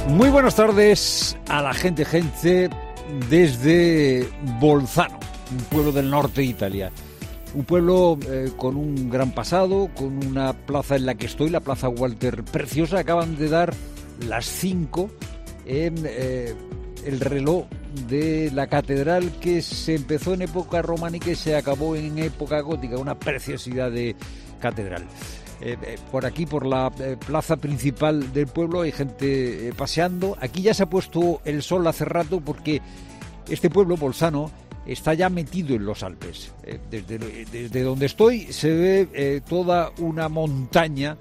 Muy buenas tardes a la gente desde Bolzano, un pueblo del norte de Italia. Un pueblo con un gran pasado, con una plaza en la que estoy, la Plaza Walter, preciosa. Acaban de dar las 5 en el reloj de la catedral, que se empezó en época románica y se acabó en época gótica. Una preciosidad de catedral. Por aquí, por la plaza principal del pueblo, hay gente paseando. Aquí ya se ha puesto el sol hace rato, porque este pueblo, Bolzano, está ya metido en los Alpes. Desde donde estoy se ve toda una montaña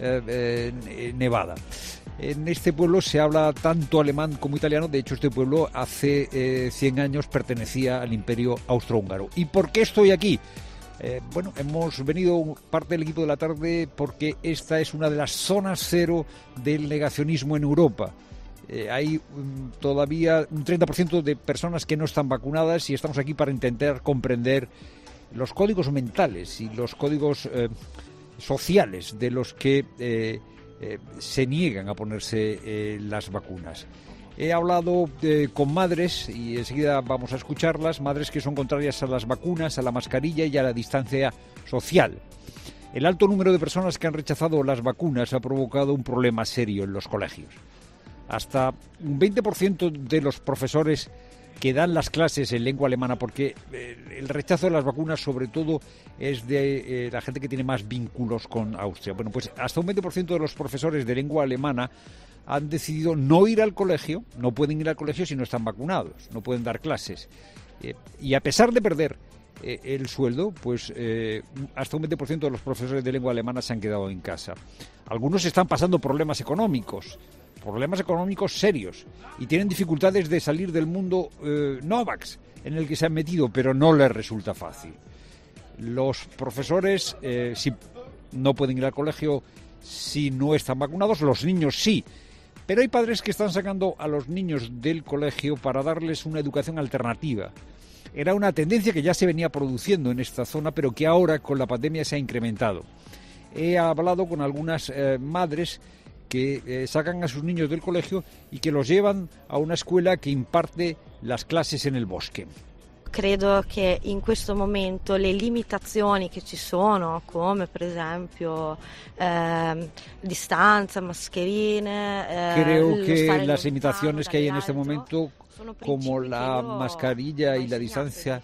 nevada. En este pueblo se habla tanto alemán como italiano. De hecho, este pueblo hace 100 años pertenecía al Imperio Austrohúngaro. ¿Y por qué estoy aquí? Bueno, hemos venido parte del equipo de la tarde porque esta es una de las zonas cero del negacionismo en Europa. Hay todavía un 30% de personas que no están vacunadas, y estamos aquí para intentar comprender los códigos mentales y los códigos sociales de los que se niegan a ponerse las vacunas. He hablado con madres, y enseguida vamos a escucharlas, madres que son contrarias a las vacunas, a la mascarilla y a la distancia social. El alto número de personas que han rechazado las vacunas ha provocado un problema serio en los colegios. Hasta un 20% de los profesores que dan las clases en lengua alemana, porque el rechazo de las vacunas sobre todo es de la gente que tiene más vínculos con Austria. Bueno, pues hasta un 20% de los profesores de lengua alemana han decidido no ir al colegio, no pueden ir al colegio si no están vacunados, no pueden dar clases. Y a pesar de perder el sueldo, pues hasta un 20% de los profesores de lengua alemana se han quedado en casa. Algunos están pasando problemas económicos serios, y tienen dificultades de salir del mundo Novax en el que se han metido, pero no les resulta fácil. Los profesores sí no pueden ir al colegio si no están vacunados, los niños sí. Pero hay padres que están sacando a los niños del colegio para darles una educación alternativa. Era una tendencia que ya se venía produciendo en esta zona, pero que ahora con la pandemia se ha incrementado. He hablado con algunas madres que sacan a sus niños del colegio y que los llevan a una escuela que imparte las clases en el bosque. Credo che in questo momento le limitazioni che ci sono, come per esempio distanza, mascherine... Creo que las limitaciones que hay en este momento, como la mascarilla y la distancia,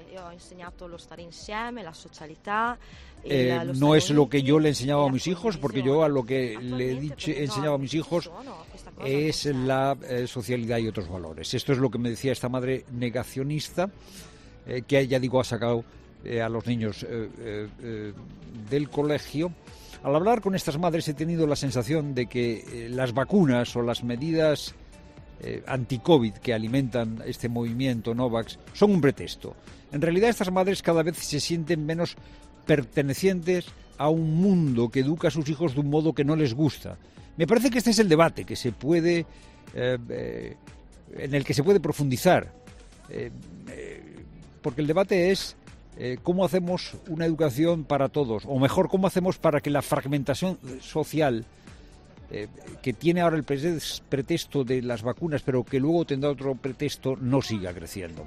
no es lo que yo le enseñaba a mis hijos, porque yo a lo que le he enseñado a mis hijos es la socialidad y otros valores. Esto es lo que me decía esta madre negacionista, que ya digo ha sacado a los niños del colegio. Al hablar con estas madres he tenido la sensación de que las vacunas o las medidas anti-COVID que alimentan este movimiento Novax son un pretexto. En realidad estas madres cada vez se sienten menos pertenecientes a un mundo que educa a sus hijos de un modo que no les gusta. Me parece que este es el debate que se puede en el que se puede profundizar, porque el debate es cómo hacemos una educación para todos, o mejor, cómo hacemos para que la fragmentación social que tiene ahora el pretexto de las vacunas, pero que luego tendrá otro pretexto, no siga creciendo.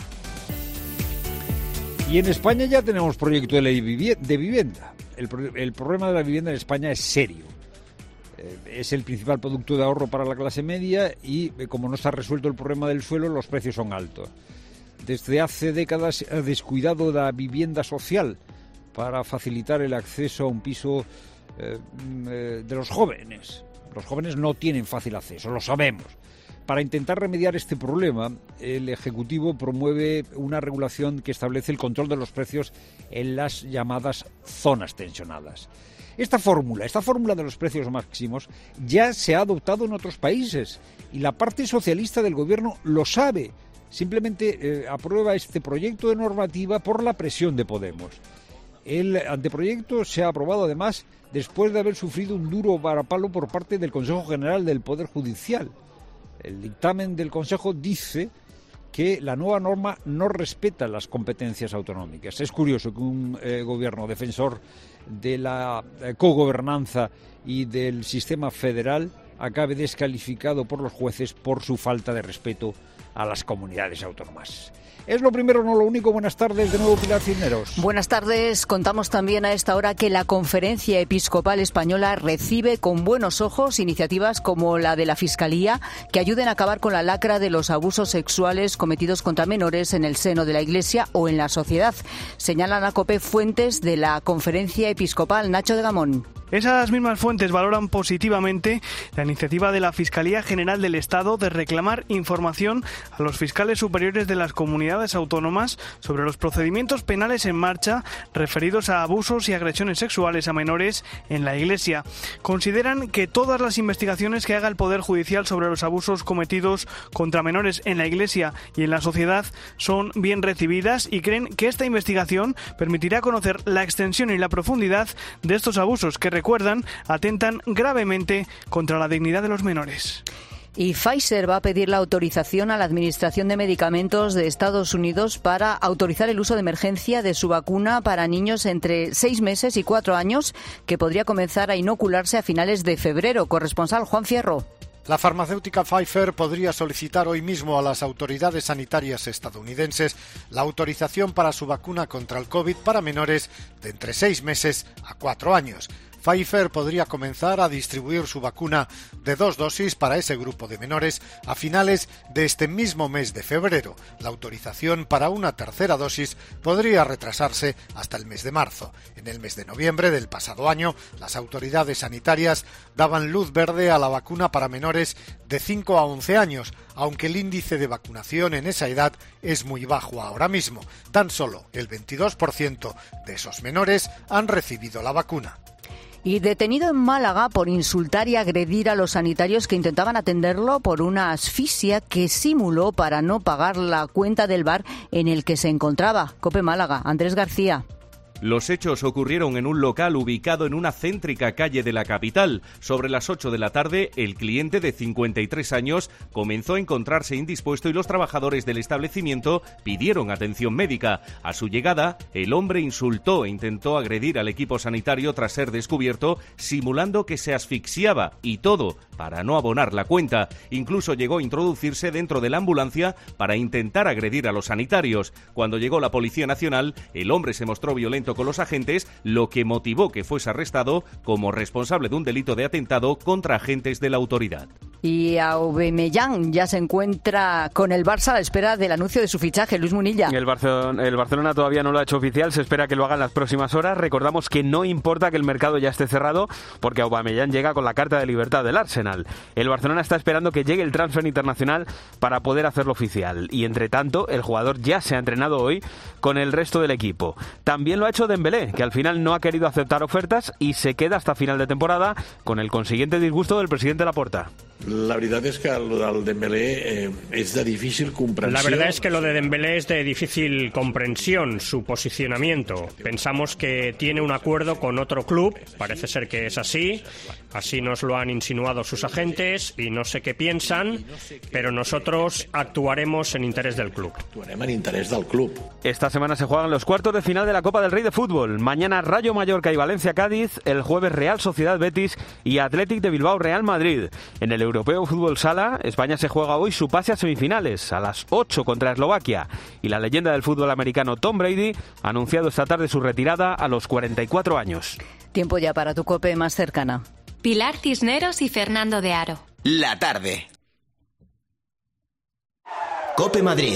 Y en España ya tenemos proyecto de ley de vivienda. El problema de la vivienda en España es serio. Es el principal producto de ahorro para la clase media y, como no está resuelto el problema del suelo, los precios son altos. Desde hace décadas se ha descuidado la vivienda social para facilitar el acceso a un piso de los jóvenes. Los jóvenes no tienen fácil acceso, lo sabemos. Para intentar remediar este problema, el Ejecutivo promueve una regulación que establece el control de los precios en las llamadas zonas tensionadas. Esta fórmula de los precios máximos ya se ha adoptado en otros países y la parte socialista del gobierno lo sabe. Simplemente aprueba este proyecto de normativa por la presión de Podemos. El anteproyecto se ha aprobado además después de haber sufrido un duro varapalo por parte del Consejo General del Poder Judicial. El dictamen del Consejo dice que la nueva norma no respeta las competencias autonómicas. Es curioso que un gobierno defensor de la cogobernanza y del sistema federal acabe descalificado por los jueces por su falta de respeto a las comunidades autónomas. Es lo primero, no lo único. Buenas tardes de nuevo, Pilar Cisneros. Buenas tardes. Contamos también a esta hora que la Conferencia Episcopal Española recibe con buenos ojos iniciativas como la de la Fiscalía que ayuden a acabar con la lacra de los abusos sexuales cometidos contra menores en el seno de la Iglesia o en la sociedad. Señalan a COPE fuentes de la Conferencia Episcopal. Nacho de Gamón. Esas mismas fuentes valoran positivamente la iniciativa de la Fiscalía General del Estado de reclamar información a los fiscales superiores de las comunidades autónomas sobre los procedimientos penales en marcha referidos a abusos y agresiones sexuales a menores en la Iglesia. Consideran que todas las investigaciones que haga el Poder Judicial sobre los abusos cometidos contra menores en la Iglesia y en la sociedad son bien recibidas y creen que esta investigación permitirá conocer la extensión y la profundidad de estos abusos que recuerdan, atentan gravemente contra la dignidad de los menores. Y Pfizer va a pedir la autorización a la Administración de Medicamentos de Estados Unidos para autorizar el uso de emergencia de su vacuna para niños entre 6 meses y 4 años, que podría comenzar a inocularse a finales de febrero. Corresponsal Juan Fierro. La farmacéutica Pfizer podría solicitar hoy mismo a las autoridades sanitarias estadounidenses la autorización para su vacuna contra el COVID para menores de entre 6 meses a 4 años. Pfizer podría comenzar a distribuir su vacuna de 2 dosis para ese grupo de menores a finales de este mismo mes de febrero. La autorización para una tercera dosis podría retrasarse hasta el mes de marzo. En el mes de noviembre del pasado año, las autoridades sanitarias daban luz verde a la vacuna para menores de 5 a 11 años, aunque el índice de vacunación en esa edad es muy bajo ahora mismo. Tan solo el 22% de esos menores han recibido la vacuna. Y detenido en Málaga por insultar y agredir a los sanitarios que intentaban atenderlo por una asfixia que simuló para no pagar la cuenta del bar en el que se encontraba. COPE Málaga, Andrés García. Los hechos ocurrieron en un local ubicado en una céntrica calle de la capital. Sobre las 8 de la tarde, el cliente de 53 años comenzó a encontrarse indispuesto y los trabajadores del establecimiento pidieron atención médica. A su llegada, el hombre insultó e intentó agredir al equipo sanitario tras ser descubierto, simulando que se asfixiaba y todo para no abonar la cuenta. Incluso llegó a introducirse dentro de la ambulancia para intentar agredir a los sanitarios. Cuando llegó la Policía Nacional, el hombre se mostró violento con los agentes, lo que motivó que fuese arrestado como responsable de un delito de atentado contra agentes de la autoridad. Y Aubameyang ya se encuentra con el Barça a la espera del anuncio de su fichaje. Luis Munilla. El Barcelona todavía no lo ha hecho oficial, se espera que lo haga en las próximas horas. Recordamos que no importa que el mercado ya esté cerrado, porque Aubameyang llega con la carta de libertad del Arsenal. El Barcelona está esperando que llegue el transfer internacional para poder hacerlo oficial. Y entre tanto, el jugador ya se ha entrenado hoy con el resto del equipo. También lo ha hecho Dembélé, que al final no ha querido aceptar ofertas y se queda hasta final de temporada, con el consiguiente disgusto del presidente Laporta. La verdad es que lo del Dembélé es de difícil comprensión. La verdad es que lo de Dembélé es de difícil comprensión, su posicionamiento. Pensamos que tiene un acuerdo con otro club, parece ser que es así nos lo han insinuado sus agentes y no sé qué piensan, pero nosotros actuaremos en interés del club. Actuaremos en interés del club. Esta semana se juegan los cuartos de final de la Copa del Rey de Fútbol. Mañana Rayo Mallorca y Valencia Cádiz, el jueves Real Sociedad Betis y Athletic de Bilbao Real Madrid. En el Europeo Fútbol Sala, España se juega hoy su pase a semifinales, a las 8 contra Eslovaquia. Y la leyenda del fútbol americano Tom Brady ha anunciado esta tarde su retirada a los 44 años. Tiempo ya para tu COPE más cercana. Pilar Cisneros y Fernando de Aro. La tarde. COPE Madrid.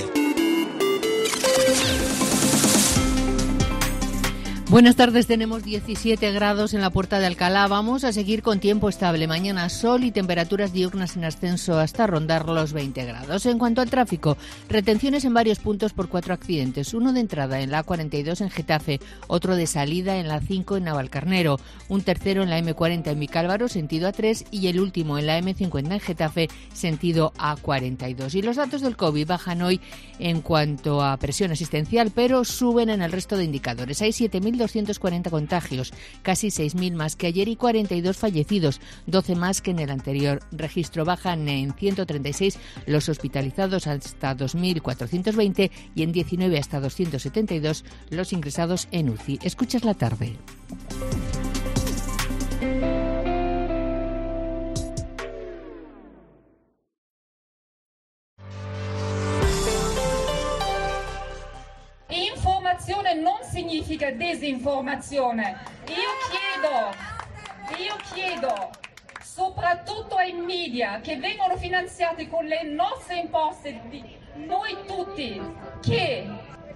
Buenas tardes, tenemos 17 grados en la Puerta de Alcalá. Vamos a seguir con tiempo estable. Mañana sol y temperaturas diurnas en ascenso hasta rondar los 20 grados. En cuanto al tráfico, retenciones en varios puntos por 4 accidentes. Uno de entrada en la A42 en Getafe, otro de salida en la A5 en Navalcarnero, un tercero en la M40 en Vicálvaro, sentido A3, y el último en la M50 en Getafe, sentido A42. Y los datos del COVID bajan hoy en cuanto a presión asistencial, pero suben en el resto de indicadores. Hay 7.240 contagios, casi 6.000 más que ayer y 42 fallecidos, 12 más que en el anterior registro. Bajan en 136 los hospitalizados hasta 2.420 y en 19 hasta 272 los ingresados en UCI. Escuchas la tarde. significa disinformazione. Io chiedo, soprattutto ai media che vengono finanziati con le nostre imposte, di noi tutti, che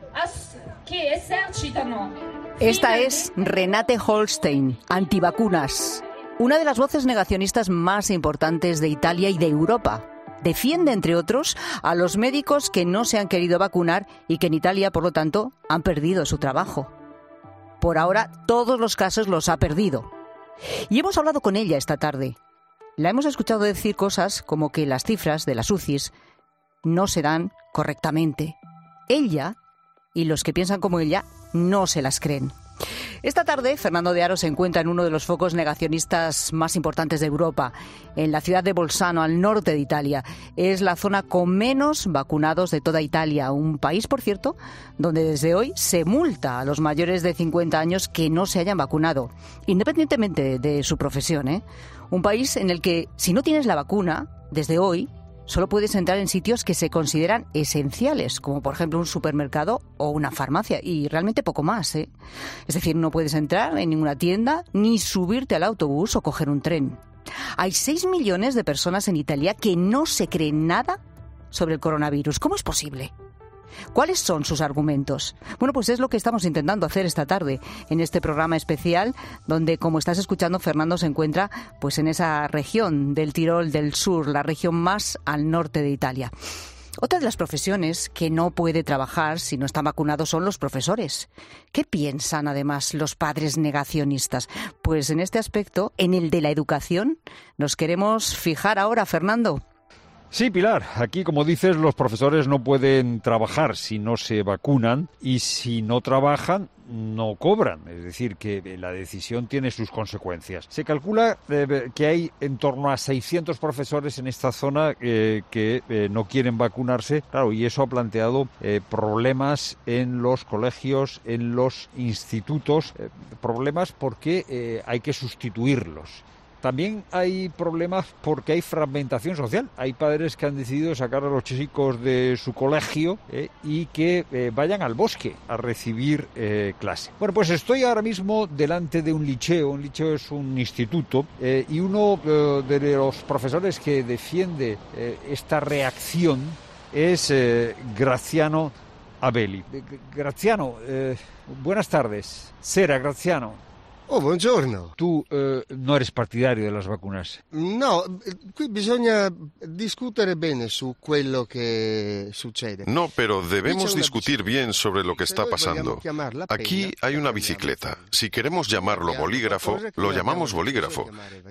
esercitano. Esta es Renate Holstein, antivacunas, una de las voces negacionistas más importantes de Italia y de Europa. Defiende, entre otros, a los médicos que no se han querido vacunar y que en Italia, por lo tanto, han perdido su trabajo. Por ahora, todos los casos los ha perdido. Y hemos hablado con ella esta tarde. La hemos escuchado decir cosas como que las cifras de las UCIs no se dan correctamente. Ella y los que piensan como ella no se las creen. Esta tarde, Fernando de Aro se encuentra en uno de los focos negacionistas más importantes de Europa, en la ciudad de Bolzano, al norte de Italia. Es la zona con menos vacunados de toda Italia, un país, por cierto, donde desde hoy se multa a los mayores de 50 años que no se hayan vacunado, independientemente de su profesión, ¿eh? Un país en el que, si no tienes la vacuna, desde hoy, solo puedes entrar en sitios que se consideran esenciales, como por ejemplo un supermercado o una farmacia, y realmente poco más, ¿eh? Es decir, no puedes entrar en ninguna tienda, ni subirte al autobús o coger un tren. Hay 6 millones de personas en Italia que no se creen nada sobre el coronavirus. ¿Cómo es posible? ¿Cuáles son sus argumentos? Bueno, pues es lo que estamos intentando hacer esta tarde en este programa especial, donde, como estás escuchando, Fernando se encuentra pues en esa región del Tirol del Sur, la región más al norte de Italia. Otra de las profesiones que no puede trabajar si no están vacunados son los profesores. ¿Qué piensan, además, los padres negacionistas? Pues en este aspecto, en el de la educación, nos queremos fijar ahora, Fernando. Sí, Pilar, aquí, como dices, los profesores no pueden trabajar si no se vacunan y si no trabajan, no cobran. Es decir, que la decisión tiene sus consecuencias. Se calcula que hay en torno a 600 profesores en esta zona que no quieren vacunarse. Claro, y eso ha planteado problemas en los colegios, en los institutos, problemas porque hay que sustituirlos. También hay problemas porque hay fragmentación social. Hay padres que han decidido sacar a los chicos de su colegio y que vayan al bosque a recibir clase. Bueno, pues estoy ahora mismo delante de un liceo. Un liceo es un instituto y uno de los profesores que defiende esta reacción es Graziano Abeli. Graziano, buenas tardes. Sera, Graziano. Oh, buongiorno. Tu non eres partidario delle vacunas? No, qui bisogna discutere bene su quello che succede. No, pero debemos discutir bien sobre lo que está pasando. Aquí hay una bicicleta. Si queremos llamarlo bolígrafo, lo llamamos bolígrafo.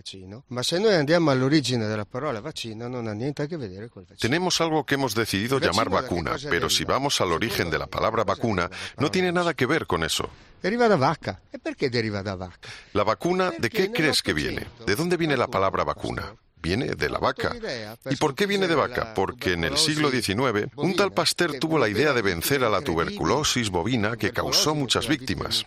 Ma se noi andiamo all'origine della parola vaccino, non ha niente a che vedere col vaccino. Tenemos algo que hemos decidido llamar vacuna, pero si vamos al origen de la palabra vacuna, no tiene nada que ver con eso. Deriva da vaca. ¿Y por qué deriva da vaca? ¿La vacuna de qué crees que viene? ¿De dónde viene la palabra vacuna? Viene de la vaca. ¿Y por qué viene de vaca? Porque en el siglo XIX un tal Pasteur tuvo la idea de vencer a la tuberculosis bovina que causó muchas víctimas.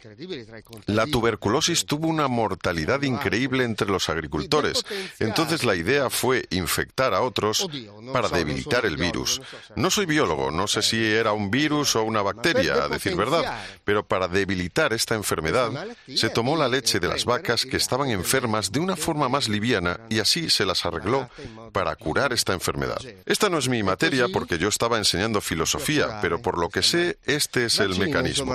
La tuberculosis tuvo una mortalidad increíble entre los agricultores. Entonces la idea fue infectar a otros para debilitar el virus. No soy biólogo, no sé si era un virus o una bacteria, a decir verdad, pero para debilitar esta enfermedad se tomó la leche de las vacas que estaban enfermas de una forma más liviana y así se las arregló para curar esta enfermedad. Esta no es mi materia porque yo estaba enseñando filosofía, pero por lo que sé, este es el mecanismo.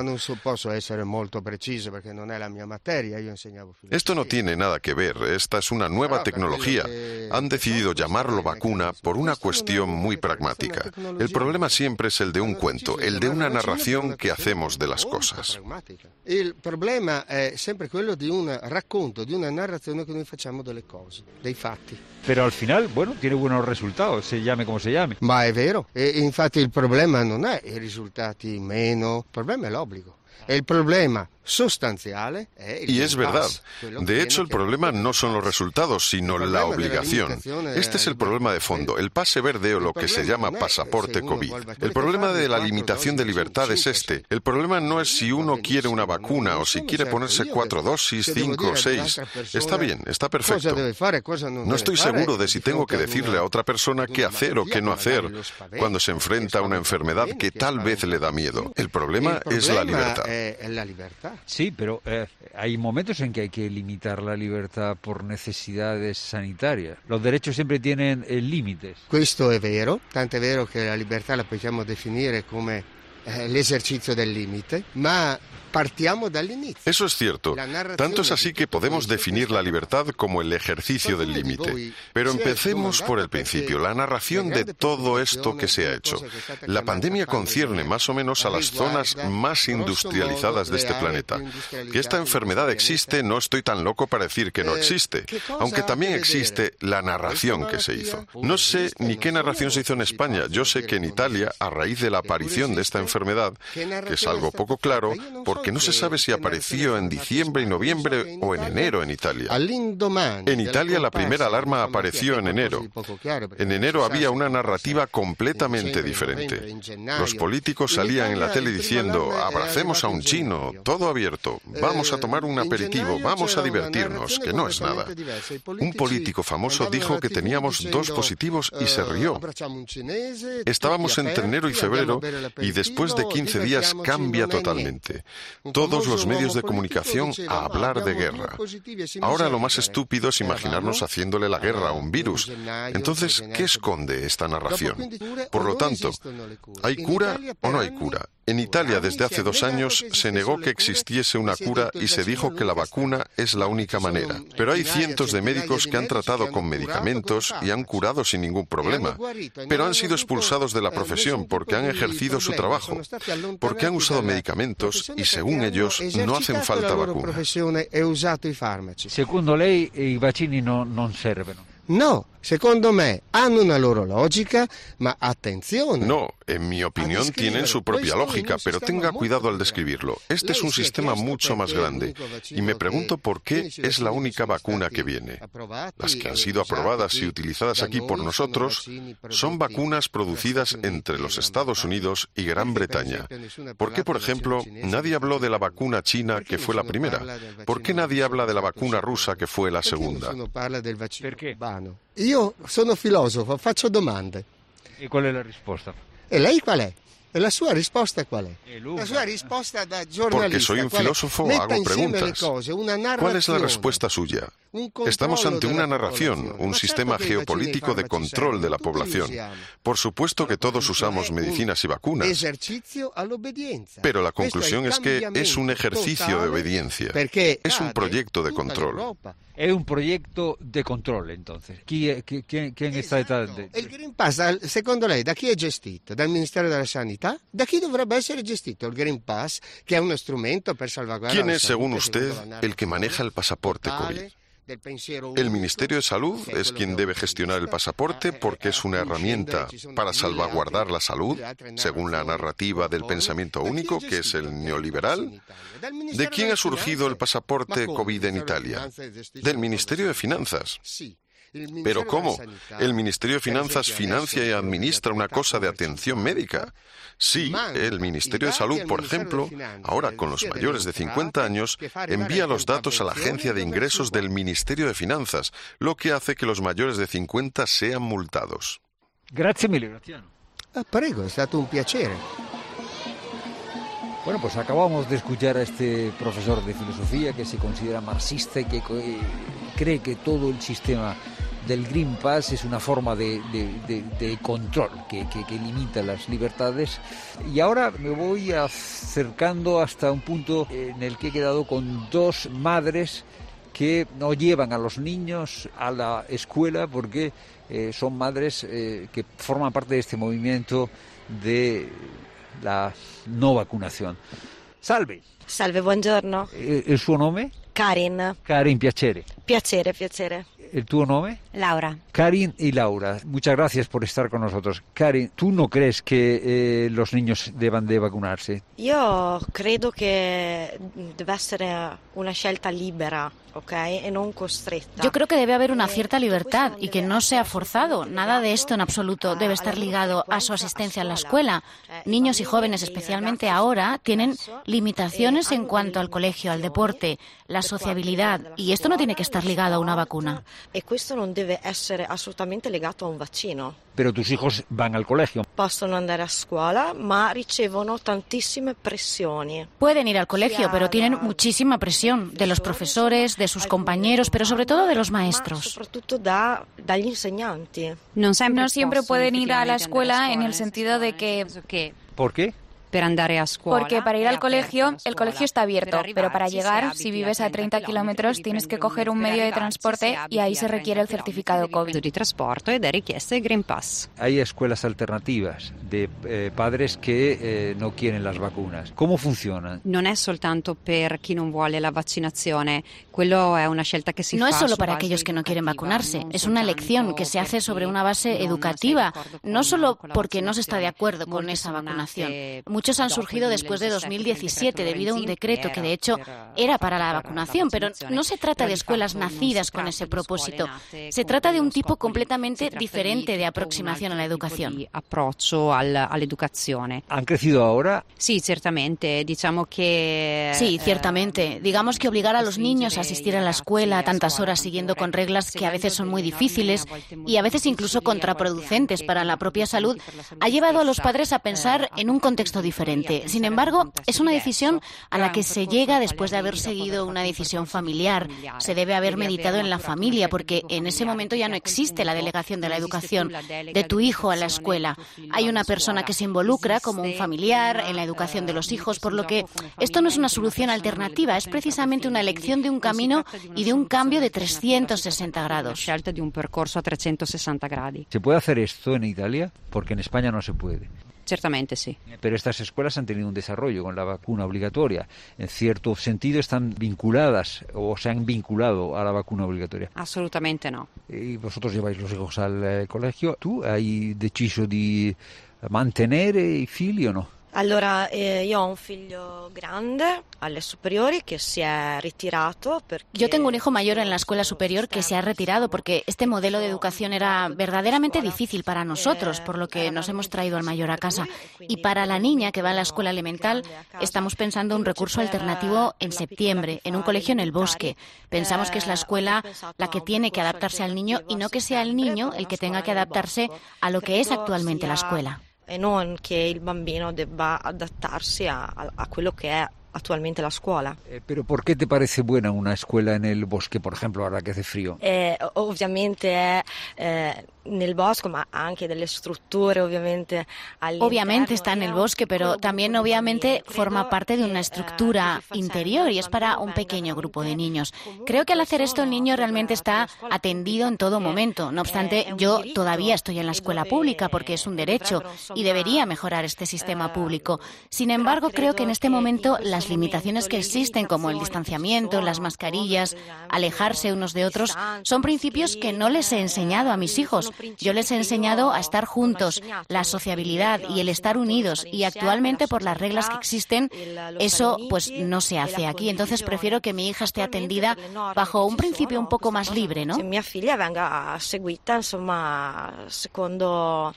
Esto no tiene nada que ver, esta es una nueva tecnología. Han decidido llamarlo vacuna por una cuestión muy pragmática. El problema siempre es el de un cuento, el de una narración que hacemos de las cosas. El problema es siempre quello di un racconto, di una narrazione che noi facciamo delle cose, dei fatti. Pero al final, bueno, tiene buenos resultados, se llame como se llame. Ma è vero, e infatti il problema non è i risultati meno, il problema è l'obbligo. El problema sustancial y es verdad. De hecho, el problema no son los resultados, sino la obligación. Este es el problema de fondo, el pase verde o lo que se llama pasaporte COVID. El problema de la limitación de libertad es este. El problema no es si uno quiere una vacuna o si quiere ponerse 4 dosis, 5 o 6. Está bien, está perfecto. No estoy seguro de si tengo que decirle a otra persona qué hacer o qué no hacer cuando se enfrenta a una enfermedad que tal vez le da miedo. El problema es la libertad. Es la libertad. Sí, pero hay momentos en que hay que limitar la libertad por necesidades sanitarias. Los derechos siempre tienen límites. Questo è vero, tanto è vero che la libertà la possiamo definire come l'esercizio del limite, ma partiamo dall'inizio. Eso es cierto. Tanto es así que podemos definir la libertad como el ejercicio del límite. Pero empecemos por el principio, la narración de todo esto que se ha hecho. La pandemia concierne más o menos a las zonas más industrializadas de este planeta. Que esta enfermedad existe, no estoy tan loco para decir que no existe, aunque también existe la narración que se hizo. No sé ni qué narración se hizo en España. Yo sé que en Italia, a raíz de la aparición de esta enfermedad, que es algo poco claro, porque no se sabe si apareció en diciembre y noviembre o en enero en Italia. En Italia la primera alarma apareció en enero. En enero había una narrativa completamente diferente. Los políticos salían en la tele diciendo, abracemos a un chino, todo abierto, vamos a tomar un aperitivo, vamos a divertirnos, que no es nada. Un político famoso dijo que teníamos 2 positivos y se rió. Estábamos entre enero y febrero y después de 15 días cambia totalmente. Todos los medios de comunicación a hablar de guerra. Ahora lo más estúpido es imaginarnos haciéndole la guerra a un virus. Entonces, ¿qué esconde esta narración? Por lo tanto, ¿hay cura o no hay cura? En Italia, desde hace 2 años, se negó que existiese una cura y se dijo que la vacuna es la única manera. Pero hay cientos de médicos que han tratado con medicamentos y han curado sin ningún problema. Pero han sido expulsados de la profesión porque han ejercido su trabajo, porque han usado medicamentos y, según ellos, no hacen falta vacunas. Secondo lei i vaccini non servono? No, secondo me hanno una loro logica, ma attenzione. No, en mi opinión tienen su propia lógica, pero tenga cuidado al describirlo. Este es un sistema mucho más grande y me pregunto por qué es la única vacuna que viene. Las que han sido aprobadas y utilizadas aquí por nosotros son vacunas producidas entre los Estados Unidos y Gran Bretaña. ¿Por qué, por ejemplo, nadie habló de la vacuna china que fue la primera? ¿Por qué nadie habla de la vacuna rusa que fue la segunda? ¿Por qué? Io sono filosofo, faccio domande. E qual è la risposta? E lei qual è? E la sua risposta qual è? La sua risposta da giornalista. Porque soy un filósofo, hago preguntas. ¿Cuál es la respuesta suya? Estamos ante una narración, un sistema geopolítico de control de la población. Por supuesto que todos usamos medicinas y vacunas, pero la conclusión es que es un ejercicio de obediencia, es un proyecto de control. È un progetto di controllo, entonces. Chi sta detrás? Il Green Pass, secondo lei, da chi è gestito? Dal Ministero della Sanità? Da chi dovrebbe essere gestito il Green Pass, che è uno strumento per salvaguardare ¿Quién es, según usted, el que maneja el pasaporte COVID? El Ministerio de Salud es quien debe gestionar el pasaporte porque es una herramienta para salvaguardar la salud, según la narrativa del pensamiento único, que es el neoliberal. ¿De quién ha surgido el pasaporte COVID en Italia? Del Ministerio de Finanzas. ¿Pero cómo? ¿El Ministerio de Finanzas financia y administra una cosa de atención médica? Sí, el Ministerio de Salud, por ejemplo, ahora con los mayores de 50 años, envía los datos a la Agencia de Ingresos del Ministerio de Finanzas, lo que hace que los mayores de 50 sean multados. Grazie mille, Graziano. Prego, è stato un piacere. Bueno, pues acabamos de escuchar a este profesor de filosofía que se considera marxista y que cree que todo el sistema del Green Pass es una forma de control que limita las libertades. Y ahora me voy acercando hasta un punto en el que he quedado con 2 madres que no llevan a los niños a la escuela porque son madres que forman parte de este movimiento de la no vacunazione. Salve. Salve, buongiorno. Il suo nome? Karin. Karin, piacere. Piacere. ¿El tuo nome? Laura. Karin y Laura, muchas gracias por estar con nosotros. Karin, ¿tú no crees que los niños deban de vacunarse? Io credo che deve essere una scelta libera, ¿ok? E non costretta. Yo creo que debe haber una cierta libertad y que no sea forzado. Nada de esto en absoluto debe estar ligado a su asistencia a la escuela. Niños y jóvenes, especialmente ahora, tienen limitaciones en cuanto al colegio, al deporte, la sociabilidad, y esto no tiene que estar ligado a una vacuna. e questo non deve essere assolutamente legato a un vaccino. Pero tus hijos van al colegio. Possono andare a scuola, ma ricevono tantissime pressioni. Pueden ir al colegio, pero tienen muchísima presión de los profesores, de sus compañeros, pero sobre todo de los maestros. Soprattutto dagli insegnanti. No siempre pueden ir a la escuela en el sentido de que... ¿Por qué? Porque para ir al colegio, el colegio está abierto, pero para llegar, si vives a 30 kilómetros, tienes que coger un medio de transporte y ahí se requiere el certificado COVID. Hay escuelas alternativas de padres que no quieren las vacunas. ¿Cómo funcionan? No es solo para aquellos que no quieren vacunarse, es una elección que se hace sobre una base educativa, no solo porque no se está de acuerdo con esa vacunación. Muchos han surgido después de 2017 debido a un decreto que de hecho era para la vacunación, pero no se trata de escuelas nacidas con ese propósito. Se trata de un tipo completamente diferente de aproximación a la educación. ¿Han crecido ahora? Sí, ciertamente. Sí, ciertamente. Digamos que obligar a los niños a asistir a la escuela a tantas horas siguiendo con reglas que a veces son muy difíciles y a veces incluso contraproducentes para la propia salud ha llevado a los padres a pensar en un contexto diferente. Sin embargo, es una decisión a la que se llega después de haber seguido una decisión familiar. Se debe haber meditado en la familia porque en ese momento ya no existe la delegación de la educación de tu hijo a la escuela. Hay una persona que se involucra como un familiar en la educación de los hijos, por lo que esto no es una solución alternativa, es precisamente una elección de un camino y de un cambio de 360 grados. ¿Se puede hacer esto en Italia? Porque en España no se puede. Ciertamente sí. Pero estas escuelas han tenido un desarrollo con la vacuna obligatoria. En cierto sentido están vinculadas o se han vinculado a la vacuna obligatoria. Absolutamente no. Y vosotros lleváis los hijos al colegio. ¿Tú hai deciso di mantenere i figli o no? Allora, io ho un figlio grande alle superiori che si è ritirato perché... Yo tengo un hijo mayor en la escuela superior que se ha retirado porque este modelo de educación era verdaderamente difícil para nosotros, por lo que nos hemos traído al mayor a casa. Y para la niña que va a la escuela elemental, estamos pensando un recurso alternativo en septiembre, en un colegio en el bosque. Pensamos que es la escuela la que tiene que adaptarse al niño y no que sea el niño el que tenga que adaptarse a lo que es actualmente la escuela. E non che il bambino debba adattarsi a quello che è attualmente la scuola. Pero ¿por qué te parece buena una escuela en el bosque, por ejemplo, ahora que hace frío? Ovviamente nel bosco, ma anche delle strutture ovviamente all'interno. Obviamente está en el bosque, pero también obviamente forma parte de una estructura interior y es para un pequeño grupo de niños. Creo que al hacer esto el niño realmente está atendido en todo momento. No obstante, yo todavía estoy en la escuela pública porque es un derecho y debería mejorar este sistema público. Sin embargo, creo que en este momento las limitaciones que existen, como el distanciamiento, las mascarillas, alejarse unos de otros, son principios que no les he enseñado a mis hijos. Yo les he enseñado a estar juntos, la sociabilidad y el estar unidos, y actualmente por las reglas que existen eso pues no se hace aquí. Entonces prefiero que mi hija esté atendida bajo un principio un poco más libre, ¿no? Que mia figlia venga seguita, insomma, secondo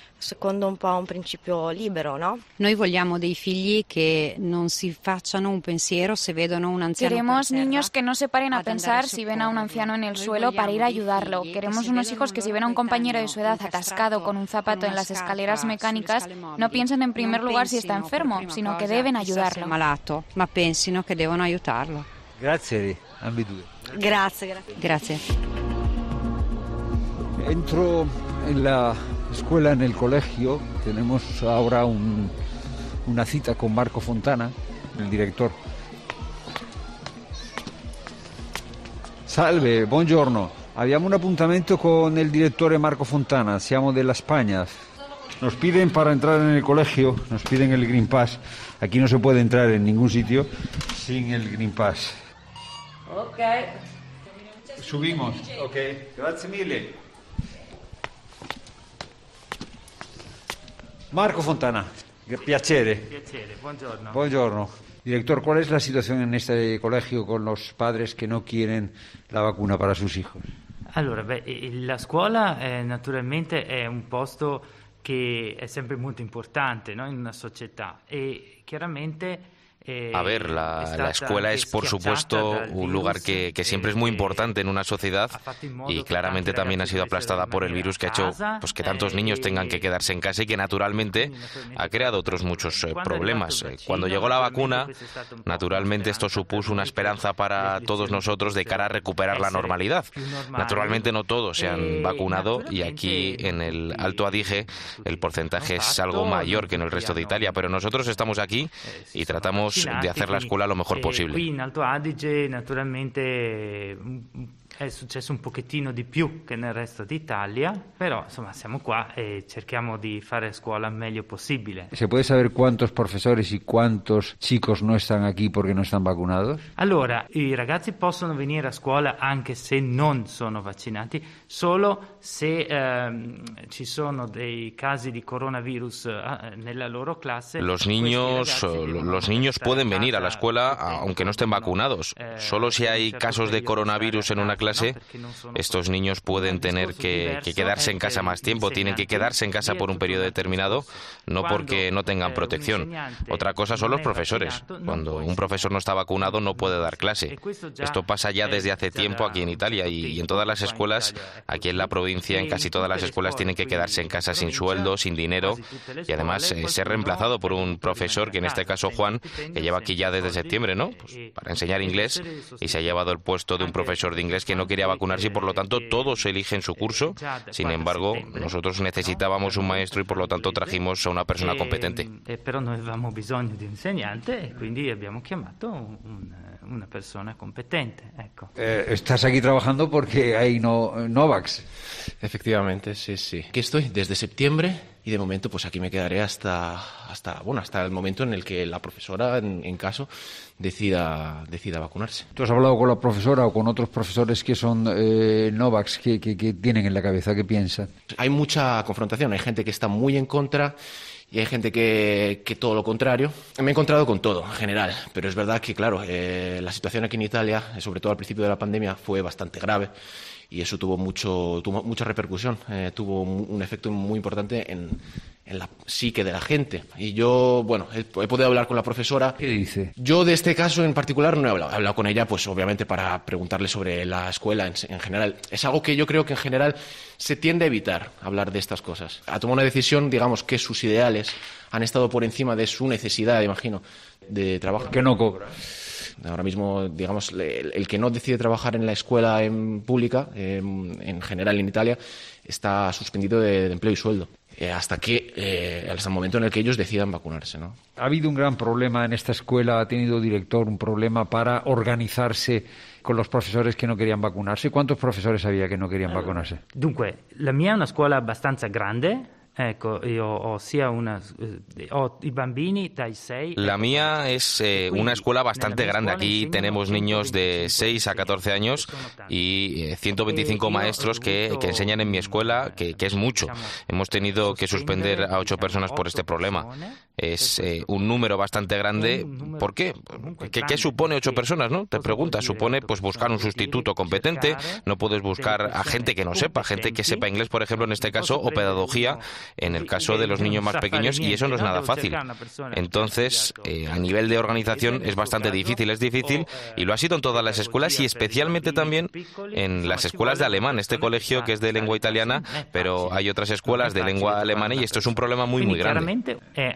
un po' un principio libero, ¿no? Noi vogliamo dei figli che non si facciano un pensiero se vedono un anziano. Queremos niños que no se paren a pensar si ven a un anciano en el suelo para ir a ayudarlo. Queremos unos hijos que si ven a un compañero de su edad atascado con un zapato en las escaleras mecánicas, no piensen en primer lugar si está enfermo, sino que deben ayudarlo. Malato, ma pensino che devono aiutarlo. Grazie, ambidue. Grazie. Entro en la escuela, en el colegio. Tenemos ahora una cita con Marco Fontana, el director. Salve, buongiorno. Abbiamo un appuntamento con el direttore Marco Fontana. Siamo della Spagna. Nos piden para entrar en el colegio, nos piden el Green Pass. Aquí no se puede entrar en ningún sitio sin el Green Pass. Ok. Subimos. Ok, grazie mille. Marco Fontana, piacere. Piacere, buongiorno. Buongiorno. Director, ¿cuál es la situación en este colegio con los padres que no quieren la vacuna para sus hijos? Allora, la scuola naturalmente è un posto che è sempre molto importante, no? In una società e chiaramente A ver, la escuela es, por supuesto, un lugar que siempre es muy importante en una sociedad y claramente también ha sido aplastada por el virus que ha hecho pues, que tantos niños tengan que quedarse en casa y que naturalmente ha creado otros muchos problemas. Cuando llegó la vacuna, naturalmente esto supuso una esperanza para todos nosotros de cara a recuperar la normalidad. Naturalmente no todos se han vacunado y aquí en el Alto Adige el porcentaje es algo mayor que en el resto de Italia, pero nosotros estamos aquí y tratamos de hacer la escuela lo mejor possibile. Qui in Alto Adige naturalmente è successo un pochettino di più che nel resto d'Italia, però insomma siamo qua e cerchiamo di fare scuola il meglio possibile. ¿Se puede saber cuántos profesores y cuántos chicos no están aquí porque no están vacunados? Allora, i ragazzi possono venire a scuola anche se non sono vaccinati, solo se ci sono dei casi di coronavirus nella loro clase. Los niños pueden venir a la escuela aunque no estén vacunados. Solo si hay casos de coronavirus en una clase, estos niños pueden tener que quedarse en casa más tiempo, tienen que quedarse en casa por un periodo determinado, no porque no tengan protección. Otra cosa son los profesores. Cuando un profesor no está vacunado no puede dar clase. Esto pasa ya desde hace tiempo aquí en Italia y en todas las escuelas, aquí en la provincia, en casi todas las escuelas tienen que quedarse en casa sin sueldo, sin dinero y además ser reemplazado por un profesor, que en este caso Juan, que lleva aquí ya desde septiembre, ¿no? Pues para enseñar inglés y se ha llevado el puesto de un profesor de inglés que no quería vacunarse y por lo tanto todos eligen su curso. Sin embargo, nosotros necesitábamos un maestro y por lo tanto trajimos a una persona competente. Però noi avevamo bisogno di un insegnante e quindi abbiamo chiamato una persona competente. Ecco. Estás aquí trabajando porque hay Novax. Efectivamente, sí. Aquí estoy desde septiembre y de momento pues aquí me quedaré hasta el momento en el que la profesora, en caso, decida vacunarse. ¿Tú has hablado con la profesora o con otros profesores que son Novax? ¿Qué tienen en la cabeza? ¿Qué piensan? Hay mucha confrontación, hay gente que está muy en contra y hay gente que todo lo contrario. Me he encontrado con todo, en general, pero es verdad que, claro, la situación aquí en Italia, sobre todo al principio de la pandemia, fue bastante grave y eso tuvo mucha repercusión, tuvo un efecto muy importante en la psique de la gente. Y yo, bueno, he podido hablar con la profesora. ¿Qué dice? Yo de este caso en particular no he hablado. He hablado con ella, pues obviamente para preguntarle sobre la escuela en general. Es algo que yo creo que en general se tiende a evitar, hablar de estas cosas. Ha tomado una decisión, digamos, que sus ideales han estado por encima de su necesidad, imagino, de trabajo. Que no cobra. Ahora mismo, digamos, el que no decide trabajar en la escuela pública, en general en Italia, está suspendido de empleo y sueldo. Hasta el momento en el que ellos decidan vacunarse, ¿no? Ha habido un gran problema en esta escuela, ha tenido el director un problema para organizarse con los profesores que no querían vacunarse. ¿Cuántos profesores había que no querían vacunarse? Dunque, la mia è una scuola abbastanza grande. Ecco, io ho i bambini dai 6. La mía es una escuela bastante grande. Aquí tenemos niños de 6 a 14 años y 125 maestros que enseñan en mi escuela, que es mucho. Hemos tenido que suspender a 8 personas por este problema. Es un número bastante grande. ¿Por qué? ¿Qué supone 8 personas, no? Te preguntas. Supone pues buscar un sustituto competente. No puedes buscar a gente que no sepa, gente que sepa inglés, por ejemplo, en este caso, o pedagogía, en el caso de los niños más pequeños, y eso no es nada fácil. Entonces, a nivel de organización es bastante difícil, y lo ha sido en todas las escuelas y especialmente también en las escuelas de alemán. Este colegio que es de lengua italiana, pero hay otras escuelas de lengua alemana y esto es un problema muy grande.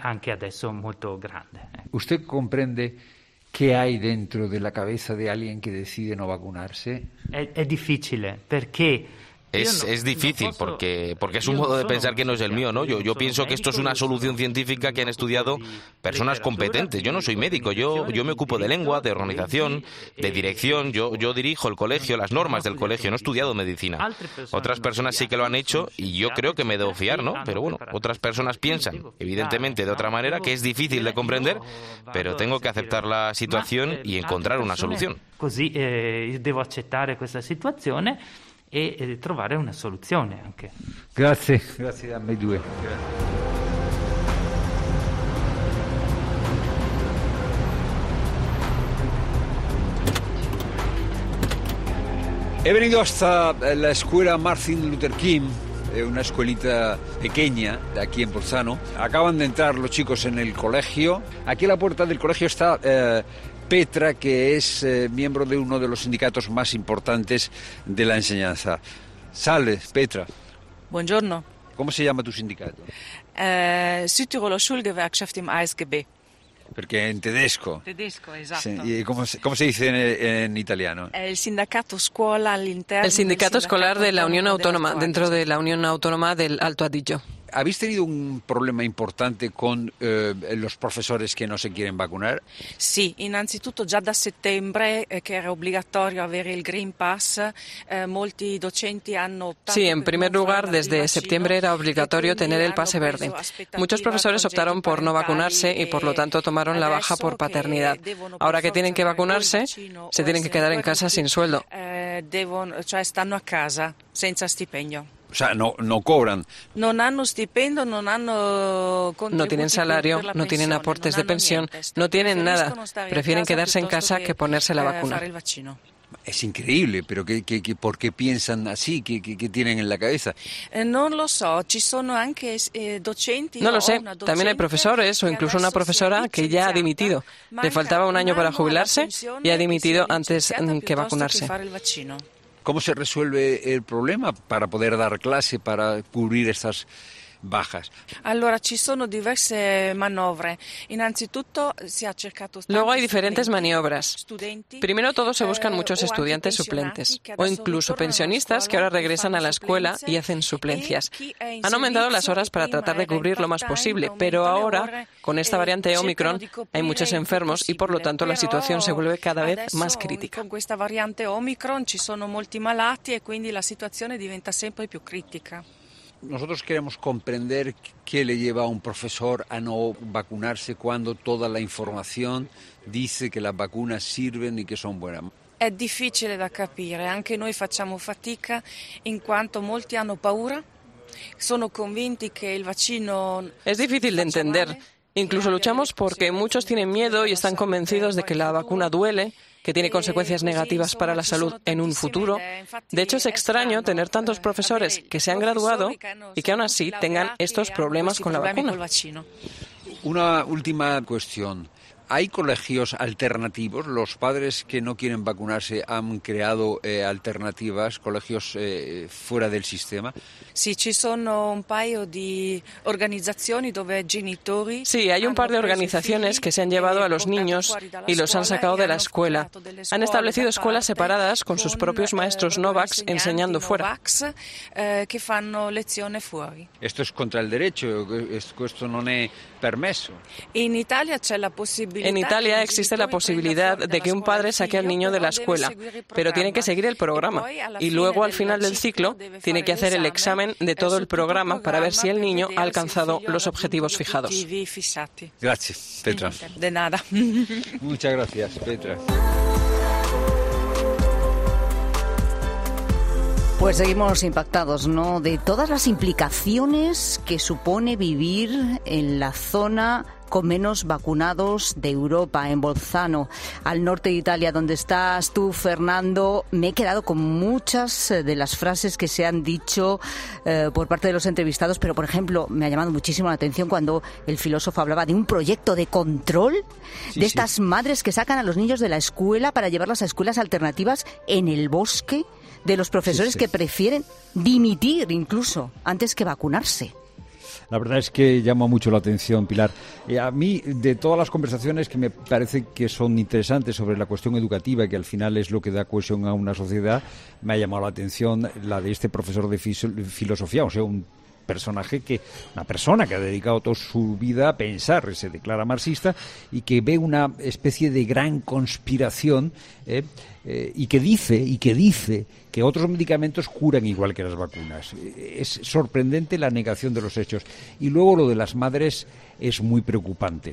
¿Usted comprende qué hay dentro de la cabeza de alguien que decide no vacunarse? Es difícil, porque Es difícil porque es un modo de pensar que no es el mío, ¿no? Yo pienso que esto es una solución científica que han estudiado personas competentes. Yo no soy médico, yo me ocupo de lengua, de organización, de dirección. Yo dirijo el colegio, las normas del colegio. No he estudiado medicina. Otras personas sí que lo han hecho y yo creo que me debo fiar, ¿no? Pero bueno, otras personas piensan, evidentemente de otra manera, que es difícil de comprender, pero tengo que aceptar la situación y encontrar una solución. Così devo accettare questa situazione e trovare una soluzione anche. Grazie a me due. He venido hasta la escuela Martin Luther King una escuelita pequeña de aquí en Bolzano. Acaban de entrar los chicos en el colegio. Aquí a la puerta del colegio está Petra, que es miembro de uno de los sindicatos más importantes de la enseñanza. Salve, Petra. Buongiorno. ¿Cómo se llama tu sindicato? Südtiroler Schulgewerkschaft im ASGB. Porque en tedesco. Tedesco, esatto. Sí, ¿y cómo se dice en italiano? El sindacato escolar all'interno. El sindicato escolar de la Unión Autónoma, dentro de la Unión Autónoma del Alto Adigio. ¿Habéis tenido un problema importante con los profesores que no se quieren vacunar? Sì, innanzitutto già da settembre, che era obbligatorio avere il Green Pass, molti docenti hanno optato. Sí, en primer lugar, desde septiembre era obligatorio tener el pase verde. Muchos profesores optaron por no vacunarse y, por lo tanto, tomaron la baja por paternidad. Ahora que tienen que vacunarse, se tienen que quedar en casa sin sueldo. Cioè stanno a casa, senza stipendio. O sea, no cobran. Non hanno stipendio, non hanno contributi. No tienen salario, no tienen aportes de pensión, no tienen nada. Prefieren quedarse en casa que ponerse la vacuna. Es increíble, pero ¿por qué piensan así? ¿Qué tienen en la cabeza? Non lo so, ci sono anche docenti. No lo sé, también hay profesores o incluso una profesora que ya ha dimitido. Le faltaba un año para jubilarse y ha dimitido antes que vacunarse. ¿Cómo se resuelve el problema para poder dar clase, para cubrir estas bajas? Allora, ci sono diverse manovre. Innanzitutto si ha cercato. Luego hay diferentes maniobras. Primero, todos se buscan muchos estudiantes suplentes o incluso pensionistas que ahora regresan a la escuela y hacen suplencias. Han aumentado las horas para tratar de cubrir lo más posible, pero ahora, con esta variante Omicron, hay muchos enfermos y por lo tanto la situación se vuelve cada vez más crítica. Con questa variante Omicron ci sono molti malati e quindi la situazione diventa sempre più critica. Nosotros queremos comprender qué le lleva a un profesor a no vacunarse cuando toda la información dice que las vacunas sirven y que son buenas. È difficile da capire, anche noi facciamo fatica in quanto molti hanno paura, sono convinti che il vaccino. Es difícil de entender. Incluso luchamos porque muchos tienen miedo y están convencidos de que la vacuna duele, que tiene consecuencias negativas para la salud en un futuro. De hecho, es extraño tener tantos profesores que se han graduado y que aún así tengan estos problemas con la vacuna. Una última cuestión. ¿Hay colegios alternativos? Los padres que no quieren vacunarse han creado alternativas, colegios fuera del sistema. Sí, ci sono un paio di organizzazioni dove genitori. Sí, hay un par de organizaciones que se han llevado a los niños y los han sacado de la escuela. Han establecido escuelas separadas con sus propios maestros Novaks enseñando fuera. Que fanno lezione fuori. Esto es contra el derecho, esto no es permesso. En Italia c'è la possibilità. En Italia existe la posibilidad de que un padre saque al niño de la escuela, pero tiene que seguir el programa y luego al final del ciclo tiene que hacer el examen de todo el programa para ver si el niño ha alcanzado los objetivos fijados. Gracias, Petra. De nada. Muchas gracias, Petra. Pues seguimos impactados, ¿no?, de todas las implicaciones que supone vivir en la zona con menos vacunados de Europa, en Bolzano, al norte de Italia, donde estás tú, Fernando. Me he quedado con muchas de las frases que se han dicho por parte de los entrevistados, pero, por ejemplo, me ha llamado muchísimo la atención cuando el filósofo hablaba de un proyecto de control de estas madres que sacan a los niños de la escuela para llevarlos a escuelas alternativas en el bosque, de los profesores que prefieren dimitir incluso antes que vacunarse. La verdad es que llama mucho la atención, Pilar. A mí, de todas las conversaciones que me parece que son interesantes sobre la cuestión educativa, que al final es lo que da cohesión a una sociedad, me ha llamado la atención la de este profesor de filosofía, o sea, una persona que ha dedicado toda su vida a pensar, se declara marxista, y que ve una especie de gran conspiración y que dice que otros medicamentos curan igual que las vacunas. Es sorprendente la negación de los hechos. Y luego lo de las madres es muy preocupante.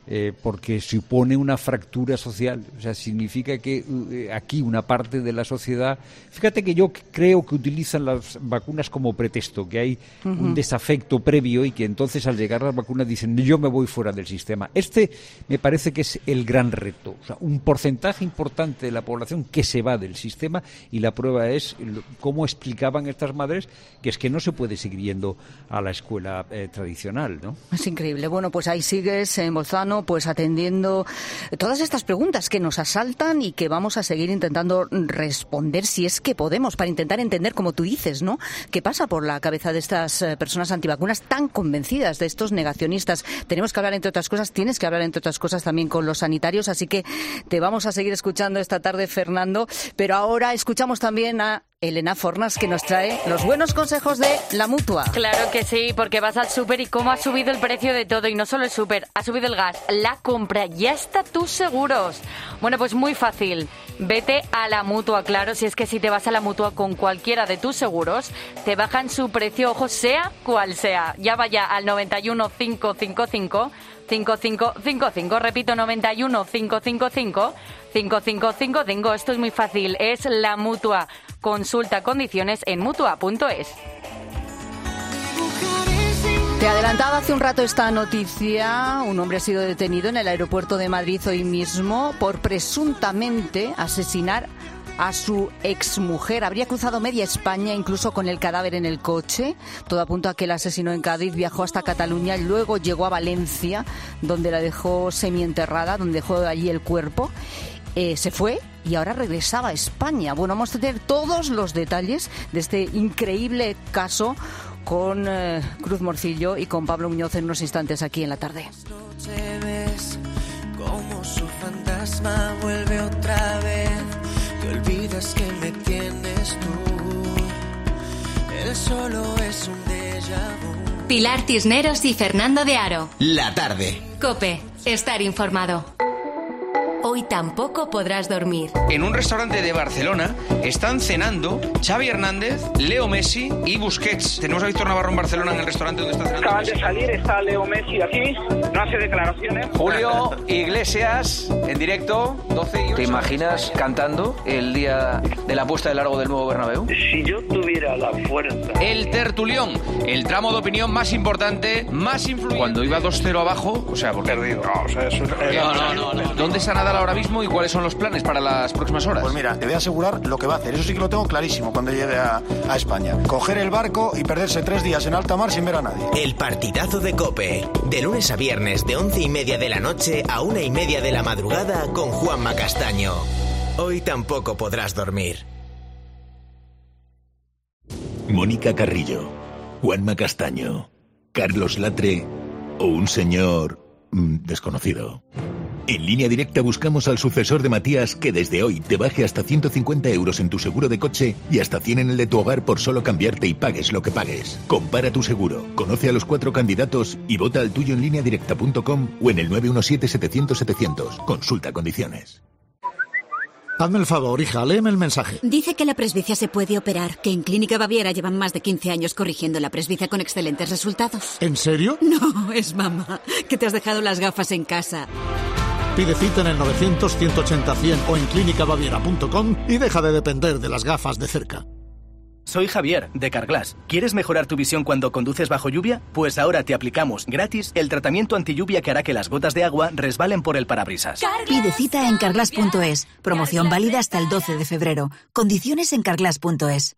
porque supone una fractura social. O sea, significa que aquí una parte de la sociedad... Fíjate que yo creo que utilizan las vacunas como pretexto, que hay un desafecto previo y que entonces al llegar las vacunas dicen yo me voy fuera del sistema. Este me parece que es el gran reto. O sea, un porcentaje importante de la población que se va del sistema, y la prueba es cómo explicaban estas madres que es que no se puede seguir yendo a la escuela tradicional, ¿no? Es increíble. Bueno, pues ahí sigues, Bolzano, pues atendiendo todas estas preguntas que nos asaltan y que vamos a seguir intentando responder si es que podemos, para intentar entender, como tú dices, ¿no?, qué pasa por la cabeza de estas personas antivacunas tan convencidas, de estos negacionistas. Tenemos que hablar, entre otras cosas, tienes que hablar, entre otras cosas, también con los sanitarios, así que te vamos a seguir escuchando esta tarde, Fernando, pero ahora escuchamos también a Elena Fornas, que nos trae los buenos consejos de la Mutua. Claro que sí, porque vas al súper y cómo ha subido el precio de todo, y no solo el súper, ha subido el gas, la compra, ya está tus seguros. Bueno, pues muy fácil, vete a la Mutua, claro, si es que si te vas a la Mutua con cualquiera de tus seguros, te bajan su precio, ojo, sea cual sea. Ya vaya al 91 555 5555, repito, 91 555 5555. Esto es muy fácil, es la Mutua. Consulta condiciones en mutua.es. Te adelantaba hace un rato esta noticia. Un hombre ha sido detenido en el aeropuerto de Madrid hoy mismo por presuntamente asesinar a su exmujer. Habría cruzado media España, incluso con el cadáver en el coche. Todo apunta a que el asesino en Cádiz viajó hasta Cataluña y luego llegó a Valencia, donde la dejó semienterrada, donde dejó allí el cuerpo. Se fue y ahora regresaba a España. Bueno, vamos a tener todos los detalles de este increíble caso con Cruz Morcillo y con Pablo Muñoz en unos instantes aquí en La Tarde. Ves como su fantasma vuelve otra vez. Te olvidas que me tienes tú. Él solo es un déjà vu. Pilar Cisneros y Fernando de Aro. La Tarde. COPE. Estar informado. Hoy tampoco podrás dormir. En un restaurante de Barcelona están cenando Xavi Hernández, Leo Messi y Busquets. Tenemos a Víctor Navarro en Barcelona, en el restaurante donde está cenando. Acaban de salir, está Leo Messi aquí, no hace declaraciones. Julio Iglesias, en directo, 12 y 8. ¿Te imaginas cantando el día de la puesta de largo del nuevo Bernabéu? Si yo tuviera la fuerza. El Tertulión, el tramo de opinión más importante, más influyente. Cuando iba 2-0 abajo, o sea, porque... Perdido. No, o sea, eso... No. ¿Dónde está Nadal ahora mismo y cuáles son los planes para las próximas horas? Pues mira, te voy a asegurar lo que va a hacer. Eso sí que lo tengo clarísimo cuando llegue a España. Coger el barco y perderse 3 días en alta mar sin ver a nadie. El partidazo de COPE. De lunes a viernes de 11:30 de la noche a 1:30 de la madrugada con Juanma Castaño. Hoy tampoco podrás dormir. Mónica Carrillo, Juanma Castaño, Carlos Latre o un señor desconocido. En Línea Directa buscamos al sucesor de Matías que desde hoy te baje hasta 150 euros en tu seguro de coche y hasta 100 en el de tu hogar por solo cambiarte y pagues lo que pagues. Compara tu seguro, conoce a los 4 candidatos y vota al tuyo en lineadirecta.com o en el 917-700-700. Consulta condiciones. Hazme el favor, hija, léeme el mensaje. Dice que la presbicia se puede operar, que en Clínica Baviera llevan más de 15 años corrigiendo la presbicia con excelentes resultados. ¿En serio? No, es mamá, que te has dejado las gafas en casa. Pide cita en el 900-180-100 o en clínicabaviera.com y deja de depender de las gafas de cerca. Soy Javier, de Carglass. ¿Quieres mejorar tu visión cuando conduces bajo lluvia? Pues ahora te aplicamos gratis el tratamiento antilluvia que hará que las gotas de agua resbalen por el parabrisas. Pide cita en carglass.es. Promoción válida hasta el 12 de febrero. Condiciones en carglass.es.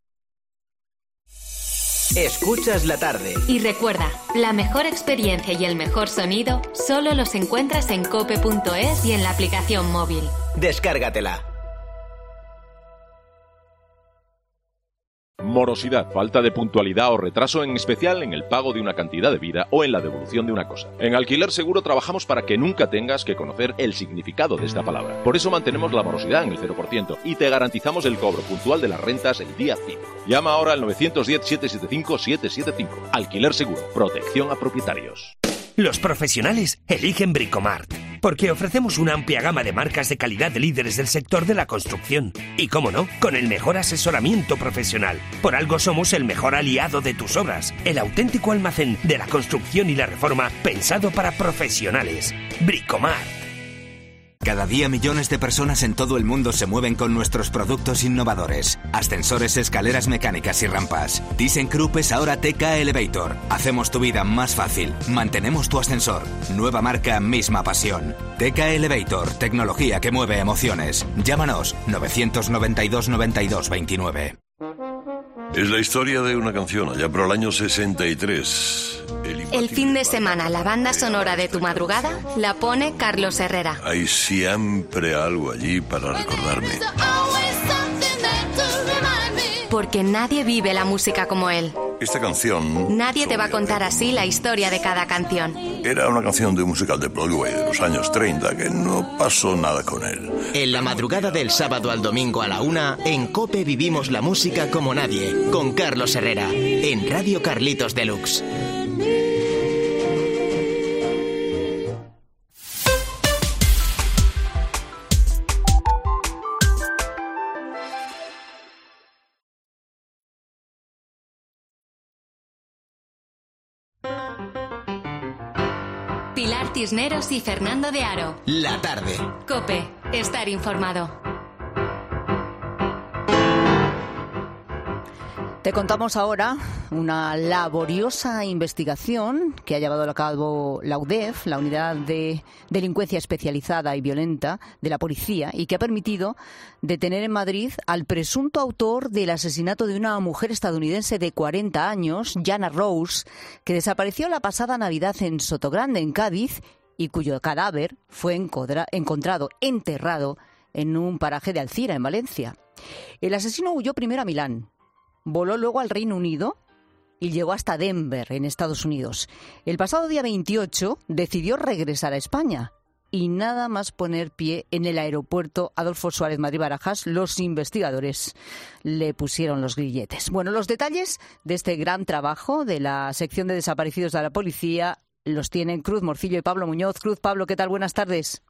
Escuchas La Tarde. Y recuerda, la mejor experiencia y el mejor sonido solo los encuentras en cope.es y en la aplicación móvil. Descárgatela. Morosidad, falta de puntualidad o retraso, en especial en el pago de una cantidad de vida o en la devolución de una cosa. En Alquiler Seguro trabajamos para que nunca tengas que conocer el significado de esta palabra. Por eso mantenemos la morosidad en el 0% y te garantizamos el cobro puntual de las rentas el día 5. Llama ahora al 910-775-775. Alquiler Seguro, protección a propietarios. Los profesionales eligen Bricomart. porque ofrecemos una amplia gama de marcas de calidad de líderes del sector de la construcción. Y cómo no, con el mejor asesoramiento profesional. Por algo somos el mejor aliado de tus obras. El auténtico almacén de la construcción y la reforma pensado para profesionales. Bricomart. Cada día millones de personas en todo el mundo se mueven con nuestros productos innovadores. Ascensores, escaleras mecánicas y rampas. ThyssenKrupp es ahora TK Elevator. Hacemos tu vida más fácil. Mantenemos tu ascensor. Nueva marca, misma pasión. TK Elevator, tecnología que mueve emociones. Llámanos 992 92 29. Es la historia de una canción allá por el año 63. El fin de semana, la banda sonora de tu madrugada la pone Carlos Herrera. Hay siempre algo allí para recordarme. Porque nadie vive la música como él. Esta canción... Nadie te va a contar así la historia de cada canción. Era una canción de un musical de Broadway de los años 30 que no pasó nada con él. En la madrugada del sábado al domingo a la 1, en COPE vivimos la música como nadie, con Carlos Herrera, en Radio Carlitos Deluxe. Pilar Cisneros y Fernando de Aro. La tarde. COPE, estar informado. Te contamos ahora una laboriosa investigación que ha llevado a cabo la UDEF, la Unidad de Delincuencia Especializada y Violenta de la Policía, y que ha permitido detener en Madrid al presunto autor del asesinato de una mujer estadounidense de 40 años, Jana Rose, que desapareció la pasada Navidad en Sotogrande, en Cádiz, y cuyo cadáver fue encontrado enterrado en un paraje de Alcira, en Valencia. El asesino huyó primero a Milán. Voló luego al Reino Unido y llegó hasta Denver, en Estados Unidos. El pasado día 28 decidió regresar a España y nada más poner pie en el aeropuerto Adolfo Suárez Madrid-Barajas, los investigadores le pusieron los grilletes. Bueno, los detalles de este gran trabajo de la sección de desaparecidos de la policía los tienen Cruz Morcillo y Pablo Muñoz. Cruz, Pablo, ¿qué tal? Buenas tardes.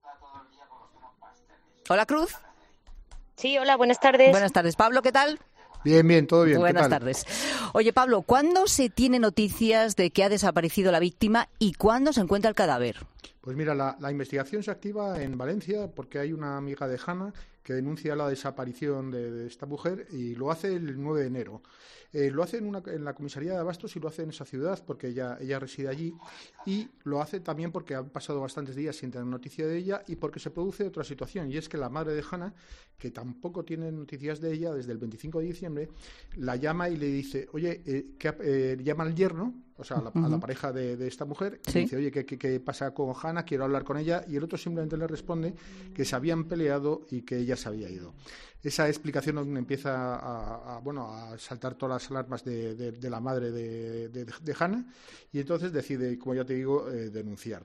Hola, Cruz. Sí, hola, buenas tardes. Buenas tardes. Pablo, ¿qué tal? Bien, todo bien. Buenas tardes. Oye, Pablo, ¿cuándo se tiene noticias de que ha desaparecido la víctima y cuándo se encuentra el cadáver? Pues mira, la investigación se activa en Valencia porque hay una amiga de Jana que denuncia la desaparición de esta mujer y lo hace el 9 de enero. Lo hace en la comisaría de Abastos y lo hace en esa ciudad porque ella reside allí, y lo hace también porque han pasado bastantes días sin tener noticia de ella y porque se produce otra situación, y es que la madre de Jana, que tampoco tiene noticias de ella desde el 25 de diciembre, la llama y le dice, oye, llama al yerno, o sea, a la pareja de esta mujer, y dice, oye, ¿qué pasa con Jana? Quiero hablar con ella, y el otro simplemente le responde que se habían peleado y que ella se había ido. Esa explicación empieza a saltar todas las alarmas de la madre de Jana, y entonces decide, como ya te digo, denunciar.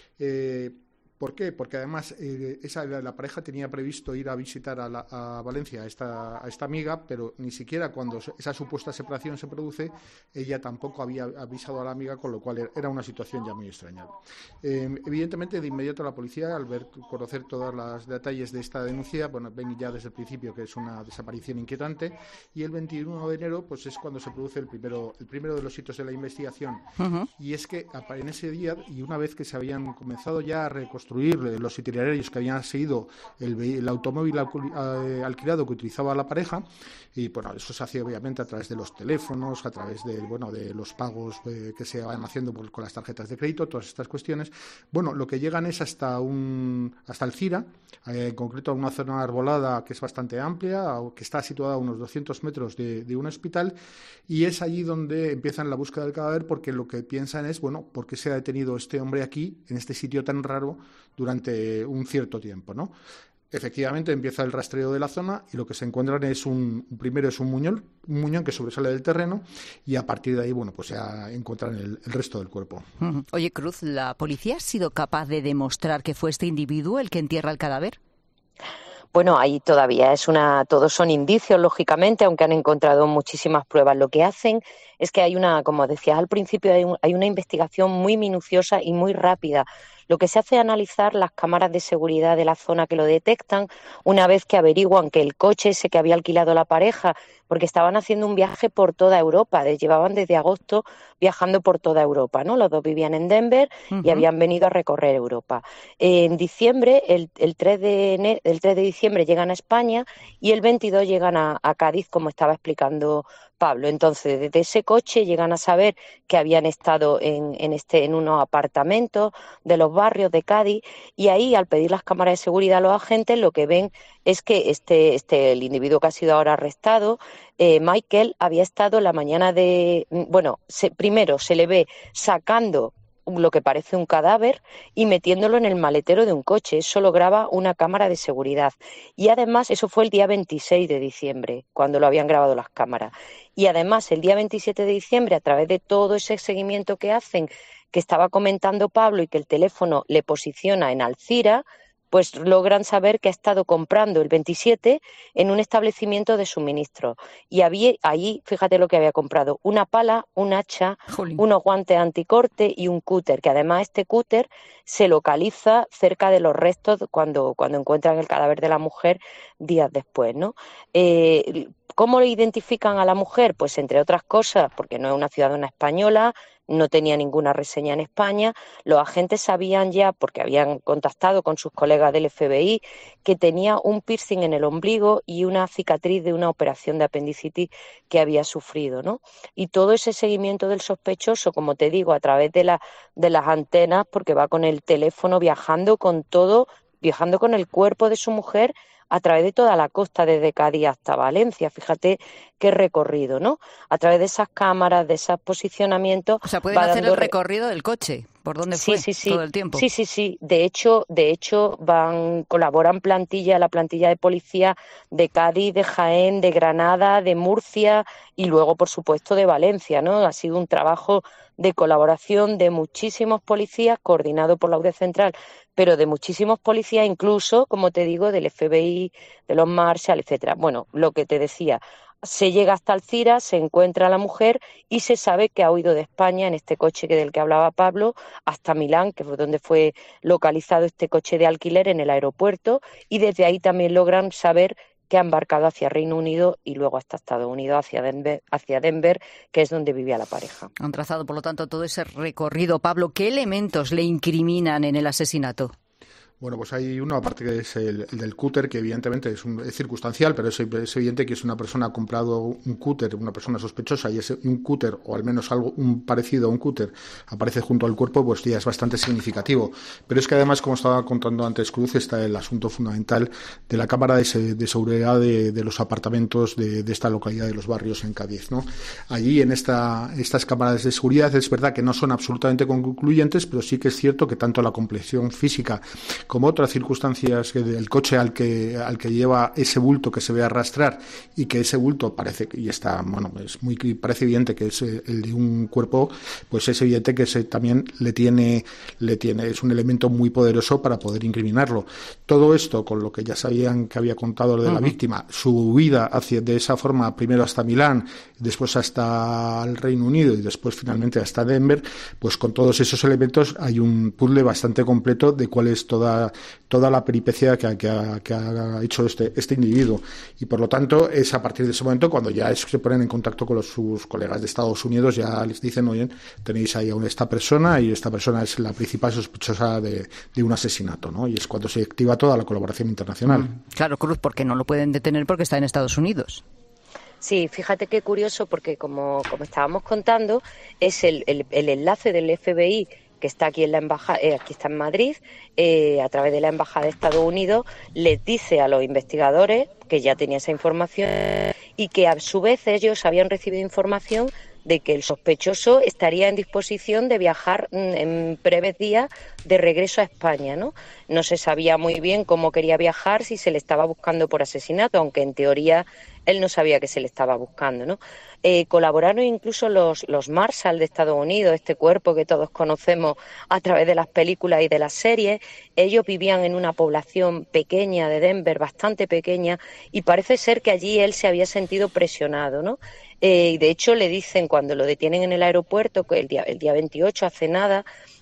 ¿Por qué? Porque además la pareja tenía previsto ir a visitar a Valencia a esta amiga, pero ni siquiera cuando esa supuesta separación se produce, ella tampoco había avisado a la amiga, con lo cual era una situación ya muy extraña. Evidentemente, de inmediato la policía, al conocer todos los detalles de esta denuncia, ven ya desde el principio que es una desaparición inquietante, y el 21 de enero pues es cuando se produce el primero de los hitos de la investigación. Y es que en ese día, y una vez que se habían comenzado ya a reconstruir los itinerarios que habían seguido el automóvil alquilado que utilizaba la pareja, y bueno, eso se hacía obviamente a través de los teléfonos, a través de los pagos que se van haciendo con las tarjetas de crédito, todas estas cuestiones. Bueno, lo que llegan es hasta Alcira, en concreto a una zona arbolada que es bastante amplia, que está situada a unos 200 metros de un hospital, y es allí donde empiezan la búsqueda del cadáver, porque lo que piensan es, bueno, ¿por qué se ha detenido este hombre aquí, en este sitio tan raro, durante un cierto tiempo, ¿no? Efectivamente empieza el rastreo de la zona, y lo que se encuentran es primero es un muñón que sobresale del terreno, y a partir de ahí, bueno, pues ya encuentran el resto del cuerpo. Oye, Cruz, ¿la policía ha sido capaz de demostrar que fue este individuo el que entierra el cadáver? Bueno, ahí todavía todos son indicios, lógicamente, aunque han encontrado muchísimas pruebas. Lo que hacen es que como decías al principio, hay una investigación muy minuciosa y muy rápida. Lo que se hace es analizar las cámaras de seguridad de la zona que lo detectan, una vez que averiguan que el coche ese que había alquilado la pareja, porque estaban haciendo un viaje por toda Europa, llevaban desde agosto viajando por toda Europa, ¿no? Los dos vivían en Denver y habían venido a recorrer Europa. En diciembre, el 3 de diciembre llegan a España y el 22 llegan a Cádiz, como estaba explicando Pablo. Entonces, desde ese coche llegan a saber que habían estado en unos apartamentos de los barrios de Cádiz, y ahí, al pedir las cámaras de seguridad a los agentes, lo que ven es que el individuo que ha sido ahora arrestado, Michael, había estado la mañana primero se le ve sacando lo que parece un cadáver y metiéndolo en el maletero de un coche. Eso lo graba una cámara de seguridad. Y además, eso fue el día 26 de diciembre, cuando lo habían grabado las cámaras. Y además, el día 27 de diciembre, a través de todo ese seguimiento que hacen, que estaba comentando Pablo, y que el teléfono le posiciona en Alcira, pues logran saber que ha estado comprando el 27 en un establecimiento de suministro. Y había allí, fíjate lo que había comprado: una pala, un hacha, unos guantes anticorte y un cúter, que además este cúter se localiza cerca de los restos cuando encuentran el cadáver de la mujer días después, ¿no? ¿Cómo le identifican a la mujer? Pues entre otras cosas, porque no es una ciudadana española, no tenía ninguna reseña en España. Los agentes sabían ya, porque habían contactado con sus colegas del FBI, que tenía un piercing en el ombligo y una cicatriz de una operación de apendicitis que había sufrido, ¿no? Y todo ese seguimiento del sospechoso, como te digo, a través de las antenas, porque va con el teléfono viajando con el cuerpo de su mujer a través de toda la costa, desde Cádiz hasta Valencia. Fíjate qué recorrido, ¿no? A través de esas cámaras, de esos posicionamientos. O sea, pueden hacer el recorrido del coche, por dónde fue todo el tiempo. Sí. De hecho, colaboran la plantilla de policía de Cádiz, de Jaén, de Granada, de Murcia y luego, por supuesto, de Valencia, ¿no? Ha sido un trabajo de colaboración de muchísimos policías, coordinado por la UD Central, pero de muchísimos policías, incluso, como te digo, del FBI, de los Marshall, etcétera. Bueno, lo que te decía, se llega hasta Alcira, se encuentra a la mujer y se sabe que ha huido de España en este coche del que hablaba Pablo hasta Milán, que fue donde fue localizado este coche de alquiler en el aeropuerto, y desde ahí también logran saber que ha embarcado hacia Reino Unido y luego hasta Estados Unidos, hacia Denver, que es donde vivía la pareja. Han trazado, por lo tanto, todo ese recorrido. Pablo, ¿qué elementos le incriminan en el asesinato? Bueno, pues hay uno, aparte que es el del cúter, que evidentemente es circunstancial, pero es evidente que si una persona ha comprado un cúter, una persona sospechosa, y un cúter, o al menos un parecido a un cúter, aparece junto al cuerpo, pues ya es bastante significativo. Pero es que además, como estaba contando antes Cruz, está el asunto fundamental de la cámara de seguridad de los apartamentos de esta localidad de Los Barrios, en Cádiz, ¿no? Allí, en estas cámaras de seguridad, es verdad que no son absolutamente concluyentes, pero sí que es cierto que tanto la complexión física como otras circunstancias del coche al que lleva ese bulto que se ve arrastrar, y que ese bulto parece parece evidente que es el de un cuerpo, pues es evidente que también es un elemento muy poderoso para poder incriminarlo. Todo esto, con lo que ya sabían que había contado de la víctima, su huida de esa forma, primero hasta Milán, después hasta el Reino Unido y después finalmente hasta Denver, pues con todos esos elementos hay un puzzle bastante completo de cuál es toda la peripecia que ha hecho este individuo. Y por lo tanto es a partir de ese momento cuando ya se ponen en contacto con sus colegas de Estados Unidos, ya les dicen: oye, tenéis ahí a esta persona, y esta persona es la principal sospechosa de un asesinato, ¿no? Y es cuando se activa toda la colaboración internacional. Claro, Cruz, porque no lo pueden detener porque está en Estados Unidos. Sí, fíjate qué curioso, porque como estábamos contando, es el enlace del FBI que está aquí en la embajada, aquí está en Madrid, a través de la embajada de Estados Unidos, les dice a los investigadores que ya tenía esa información y que a su vez ellos habían recibido información de que el sospechoso estaría en disposición de viajar en breves días de regreso a España, ¿no? No se sabía muy bien cómo quería viajar, si se le estaba buscando por asesinato, aunque en teoría él no sabía que se le estaba buscando, ¿no? Colaboraron incluso los Marshall de Estados Unidos, este cuerpo que todos conocemos a través de las películas y de las series. Ellos vivían en una población pequeña de Denver, bastante pequeña, y parece ser que allí él se había sentido presionado, ¿no? De hecho, le dicen, cuando lo detienen en el aeropuerto, que el día 28, hace nada,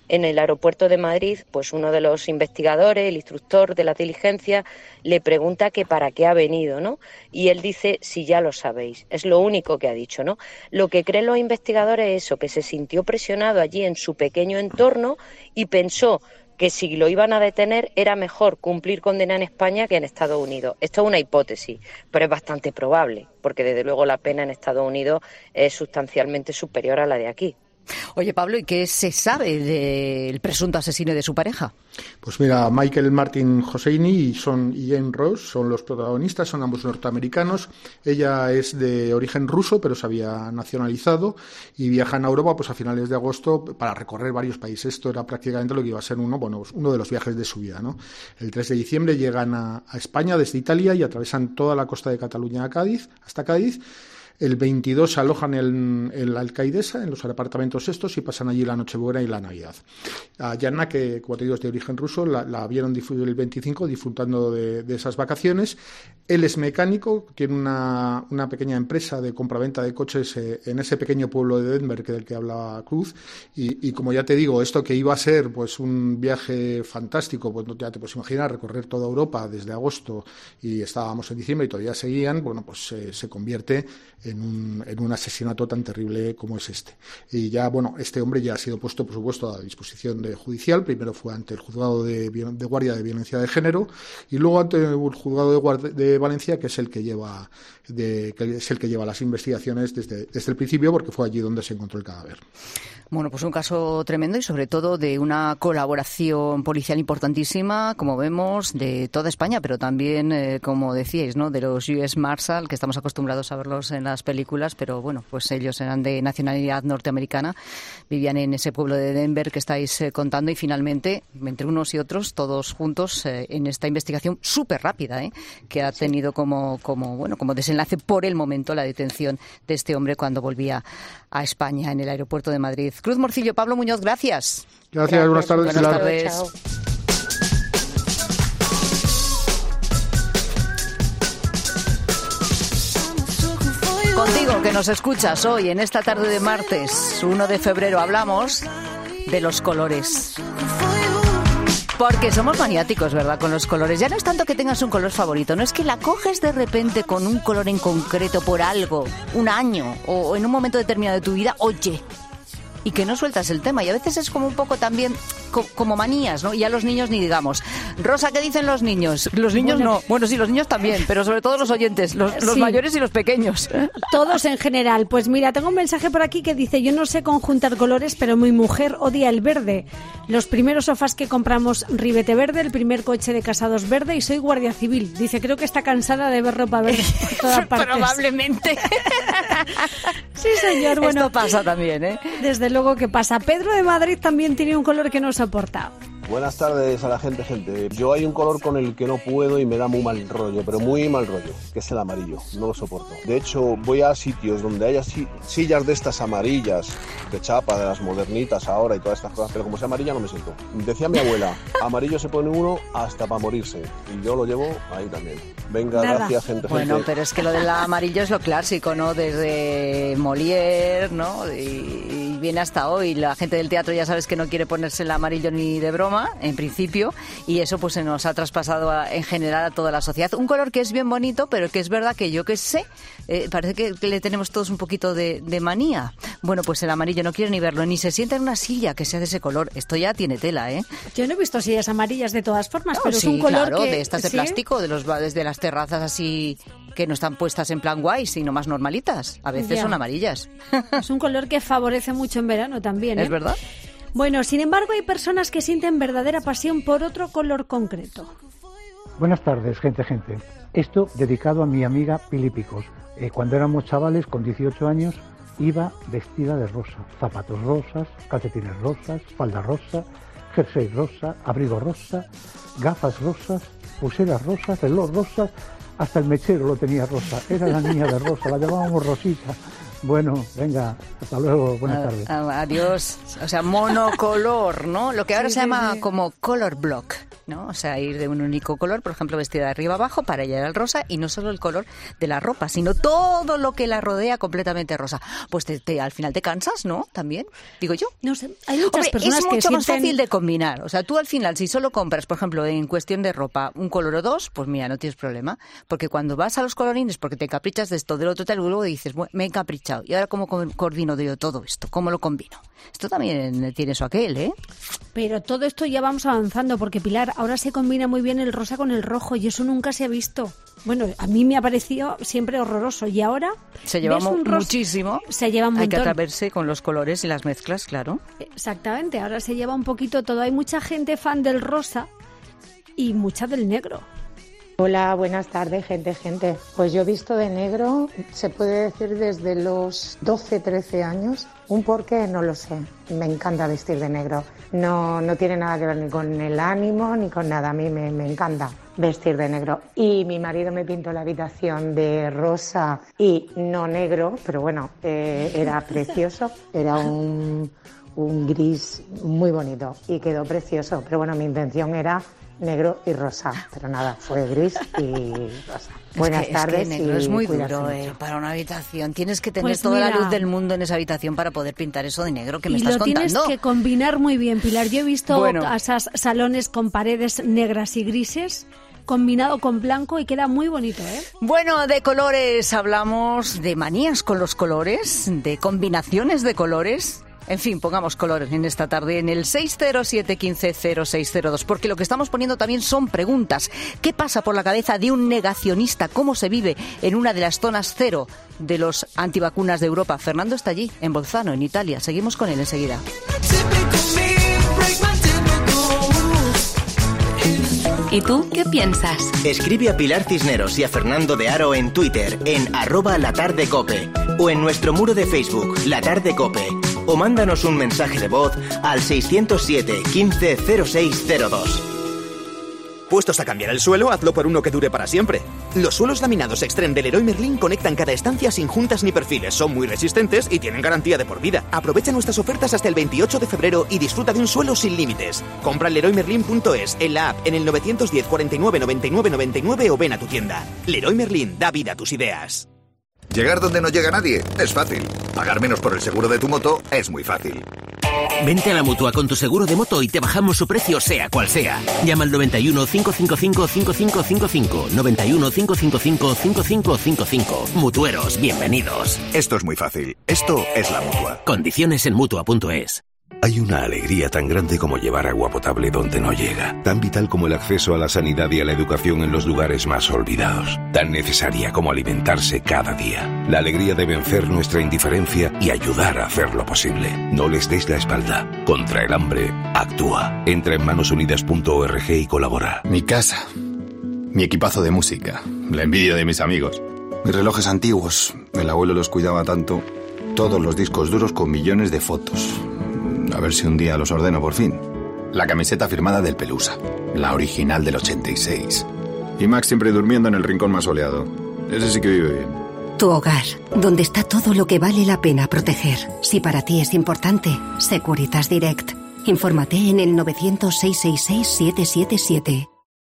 en el aeropuerto de Madrid, pues uno de los investigadores, el instructor de la diligencia, le pregunta que para qué ha venido, ¿no? Y él dice, si ya lo sabéis. Es lo único que ha dicho, ¿no? Lo que creen los investigadores es eso, que se sintió presionado allí en su pequeño entorno y pensó que si lo iban a detener era mejor cumplir condena en España que en Estados Unidos. Esto es una hipótesis, pero es bastante probable, porque desde luego la pena en Estados Unidos es sustancialmente superior a la de aquí. Oye, Pablo, ¿y qué se sabe del presunto asesino y de su pareja? Pues mira, Michael Martin Hosseini y Jane Ross son los protagonistas, son ambos norteamericanos. Ella es de origen ruso, pero se había nacionalizado y viajan a Europa pues a finales de agosto para recorrer varios países. Esto era prácticamente lo que iba a ser uno de los viajes de su vida, ¿no? El 3 de diciembre llegan a España desde Italia y atravesan toda la costa de Cataluña hasta Cádiz. El 22 se alojan en la Alcaidesa, en los apartamentos estos, y pasan allí la Nochebuena y la Navidad. A Yana, que como te digo es de origen ruso, la vieron el 25 disfrutando de esas vacaciones. Él es mecánico, tiene una pequeña empresa de compraventa de coches en ese pequeño pueblo de Denver del que hablaba Cruz. Y como ya te digo, esto que iba a ser pues un viaje fantástico, pues ya te puedes imaginar, recorrer toda Europa desde agosto y estábamos en diciembre y todavía seguían, bueno, pues se convierte en un asesinato tan terrible como es este. Y ya, bueno, este hombre ya ha sido puesto, por supuesto, a disposición judicial. Primero fue ante el juzgado de guardia de violencia de género y luego ante el juzgado de Valencia, que es el que lleva las investigaciones desde el principio, porque fue allí donde se encontró el cadáver. Bueno, pues un caso tremendo y sobre todo de una colaboración policial importantísima, como vemos, de toda España, pero también, como decíais, ¿no?, de los US Marshal, que estamos acostumbrados a verlos en las películas, pero bueno, pues ellos eran de nacionalidad norteamericana, vivían en ese pueblo de Denver que estáis contando y finalmente, entre unos y otros, todos juntos en esta investigación súper rápida, que ha tenido como desenlace por el momento la detención de este hombre cuando volvía a España en el aeropuerto de Madrid. Cruz Morcillo, Pablo Muñoz, gracias. Gracias, buenas tardes. Buenas tardes. Chao. Contigo, que nos escuchas hoy, en esta tarde de martes, 1 de febrero, hablamos de los colores. Porque somos maniáticos, ¿verdad?, con los colores. Ya no es tanto que tengas un color favorito, no es que la coges de repente con un color en concreto por algo, un año o en un momento determinado de tu vida, oye, y que no sueltas el tema. Y a veces es como un poco también como manías, ¿no? Y a los niños ni digamos. Rosa, ¿qué dicen los niños? Los niños no. Bueno, sí, los niños también, pero sobre todo los oyentes, los sí, mayores y los pequeños. Todos en general. Pues mira, tengo un mensaje por aquí que dice: yo no sé conjuntar colores, pero mi mujer odia el verde. Los primeros sofás que compramos, ribete verde, el primer coche de casados verde y soy guardia civil. Dice, creo que está cansada de ver ropa verde por todas partes. Probablemente. Sí, señor. Bueno, esto pasa también, ¿eh? Desde luego que pasa. Pedro de Madrid también tiene un color que no soporta. Buenas tardes a la gente. Yo hay un color con el que no puedo y me da muy mal rollo, pero muy mal rollo, que es el amarillo. No lo soporto. De hecho, voy a sitios donde haya sillas de estas amarillas, de chapa, de las modernitas ahora y todas estas cosas, pero como sea amarilla no me siento. Decía mi abuela, amarillo se pone uno hasta para morirse, y yo lo llevo ahí también. Venga, nada. Gracias, gente. Bueno, pero es que lo del amarillo es lo clásico, ¿no? Desde Molière, ¿no? Y viene hasta hoy. La gente del teatro ya sabes que no quiere ponerse el amarillo ni de broma, en principio, y eso pues se nos ha traspasado en general a toda la sociedad. Un color que es bien bonito, pero que es verdad que yo que sé, parece que le tenemos todos un poquito de manía. Bueno, pues el amarillo no quiero ni verlo, ni se sienta en una silla que sea de ese color. Esto ya tiene tela, ¿eh? Yo no he visto sillas amarillas de todas formas, pero sí, es un color claro, que... de estas de plástico, desde las terrazas así que no están puestas en plan guay, sino más normalitas. A veces son amarillas. Es un color que favorece mucho en verano también, ¿eh? ¿Es verdad? Bueno, sin embargo, hay personas que sienten verdadera pasión por otro color concreto. Buenas tardes, gente. Esto dedicado a mi amiga Pili Picos. Cuando éramos chavales, con 18 años, iba vestida de rosa. Zapatos rosas, calcetines rosas, falda rosa, jersey rosa, abrigo rosa, gafas rosas, pulseras rosas, reloj rosas, hasta el mechero lo tenía rosa. Era la niña de rosa, la llamábamos Rosita. Bueno, venga, hasta luego, buenas tardes. Adiós. O sea, monocolor, ¿no? Lo que ahora se llama como color block. ¿no? O sea, ir de un único color, por ejemplo, vestida de arriba abajo para llegar al rosa, y no solo el color de la ropa, sino todo lo que la rodea completamente rosa. Pues al final te cansas, ¿no? También, digo yo. No sé, hay muchas personas es que mucho más fácil de combinar. O sea, tú al final, si solo compras, por ejemplo, en cuestión de ropa, un color o dos, pues mira, no tienes problema. Porque cuando vas a los colorines, porque te caprichas de esto, del otro, tal, y luego dices, bueno, me he encaprichado. ¿Y ahora cómo coordino yo todo esto? ¿Cómo lo combino? Esto también tiene eso aquel, ¿eh? Pero todo esto ya vamos avanzando, porque Pilar, ahora se combina muy bien el rosa con el rojo y eso nunca se ha visto. Bueno, a mí me ha parecido siempre horroroso y ahora se lleva muchísimo. Se lleva un montón. Hay que atreverse con los colores y las mezclas, claro. Exactamente, ahora se lleva un poquito todo. Hay mucha gente fan del rosa y mucha del negro. Hola, buenas tardes, gente. Pues yo he visto de negro, se puede decir desde los 12, 13 años. Un porqué no lo sé. Me encanta vestir de negro. No tiene nada que ver ni con el ánimo ni con nada. A mí me encanta vestir de negro. Y mi marido me pintó la habitación de rosa y no negro, pero bueno, era precioso. Era un gris muy bonito y quedó precioso. Pero bueno, mi intención era negro y rosa, pero nada, fue gris y rosa. Buenas tardes. Es que negro es muy duro para una habitación. Tienes que tener toda la luz del mundo en esa habitación para poder pintar eso de negro que me estás contando. Y lo tienes que combinar muy bien, Pilar. Yo he visto casas, salones con paredes negras y grises combinado con blanco y queda muy bonito, ¿eh? Bueno, de colores hablamos, de manías con los colores, de combinaciones de colores. En fin, pongamos colores en esta tarde en el 607-150602, porque lo que estamos poniendo también son preguntas. ¿Qué pasa por la cabeza de un negacionista? ¿Cómo se vive en una de las zonas cero de los antivacunas de Europa? Fernando está allí, en Bolzano, en Italia. Seguimos con él enseguida. ¿Y tú qué piensas? Escribe a Pilar Cisneros y a Fernando de Aro en Twitter, en @latardecope, o en nuestro muro de Facebook, La Tarde Cope, o mándanos un mensaje de voz al 607 15 0602. ¿Puestos a cambiar el suelo? Hazlo por uno que dure para siempre. Los suelos laminados Extreme del Leroy Merlin conectan cada estancia sin juntas ni perfiles. Son muy resistentes y tienen garantía de por vida. Aprovecha nuestras ofertas hasta el 28 de febrero y disfruta de un suelo sin límites. Compra en leroymerlin.es, en la app, en el 910 49 99 99 o ven a tu tienda. Leroy Merlin, da vida a tus ideas. Llegar donde no llega nadie es fácil. Pagar menos por el seguro de tu moto es muy fácil. Vente a la Mutua con tu seguro de moto y te bajamos su precio sea cual sea. Llama al 91 555 5555. 91 555 5555. Mutueros, bienvenidos. Esto es muy fácil. Esto es la Mutua. Condiciones en Mutua.es. Hay una alegría tan grande como llevar agua potable donde no llega, tan vital como el acceso a la sanidad y a la educación en los lugares más olvidados, tan necesaria como alimentarse cada día. La alegría de vencer nuestra indiferencia y ayudar a hacerlo posible. No les des la espalda. Contra el hambre, actúa. Entra en manosunidas.org y colabora. Mi casa, mi equipazo de música, la envidia de mis amigos, mis relojes antiguos, el abuelo los cuidaba tanto, todos los discos duros con millones de fotos. A ver si un día los ordeno por fin. La camiseta firmada del Pelusa, la original del 86. Y Max siempre durmiendo en el rincón más soleado. Ese sí que vive bien. Tu hogar, donde está todo lo que vale la pena proteger. Si para ti es importante, Securitas Direct. Infórmate en el 900-666-777.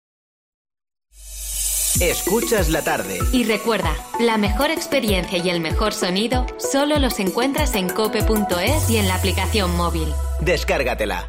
Escuchas la tarde. Y recuerda, la mejor experiencia y el mejor sonido solo los encuentras en cope.es y en la aplicación móvil. Descárgatela.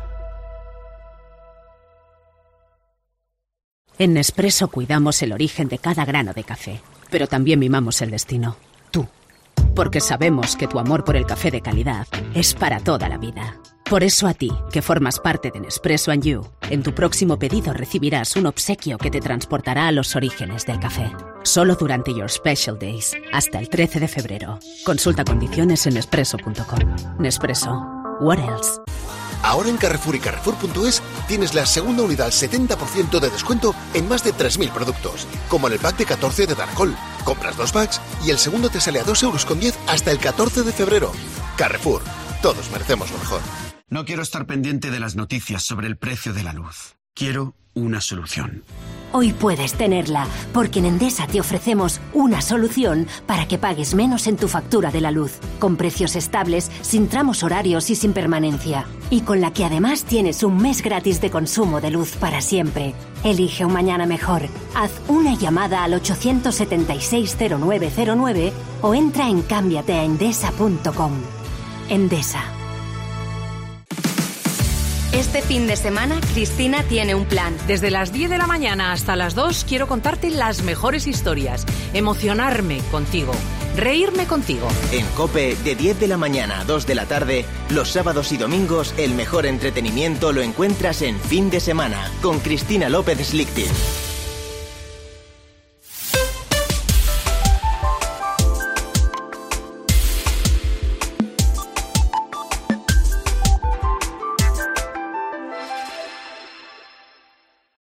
En Nespresso cuidamos el origen de cada grano de café, pero también mimamos el destino, tú. Porque sabemos que tu amor por el café de calidad es para toda la vida. Por eso a ti, que formas parte de Nespresso and You, en tu próximo pedido recibirás un obsequio que te transportará a los orígenes del café. Solo durante Your Special Days, hasta el 13 de febrero. Consulta condiciones en nespresso.com. Nespresso. What else? Ahora en Carrefour y Carrefour.es tienes la segunda unidad al 70% de descuento en más de 3.000 productos, como en el pack de 14 de Danacol. Compras 2 packs y el segundo te sale a 2,10 € hasta el 14 de febrero. Carrefour. Todos merecemos lo mejor. No quiero estar pendiente de las noticias sobre el precio de la luz. Quiero una solución. Hoy puedes tenerla, porque en Endesa te ofrecemos una solución para que pagues menos en tu factura de la luz, con precios estables, sin tramos horarios y sin permanencia. Y con la que además tienes un mes gratis de consumo de luz para siempre. Elige un mañana mejor. Haz una llamada al 876-0909 o entra en cambiateaendesa.com. Endesa. Este fin de semana, Cristina tiene un plan. Desde las 10 de la mañana hasta las 2 quiero contarte las mejores historias, emocionarme contigo, reírme contigo. En COPE, de 10 de la mañana a 2 de la tarde, los sábados y domingos, el mejor entretenimiento lo encuentras en Fin de Semana, con Cristina López Slichting.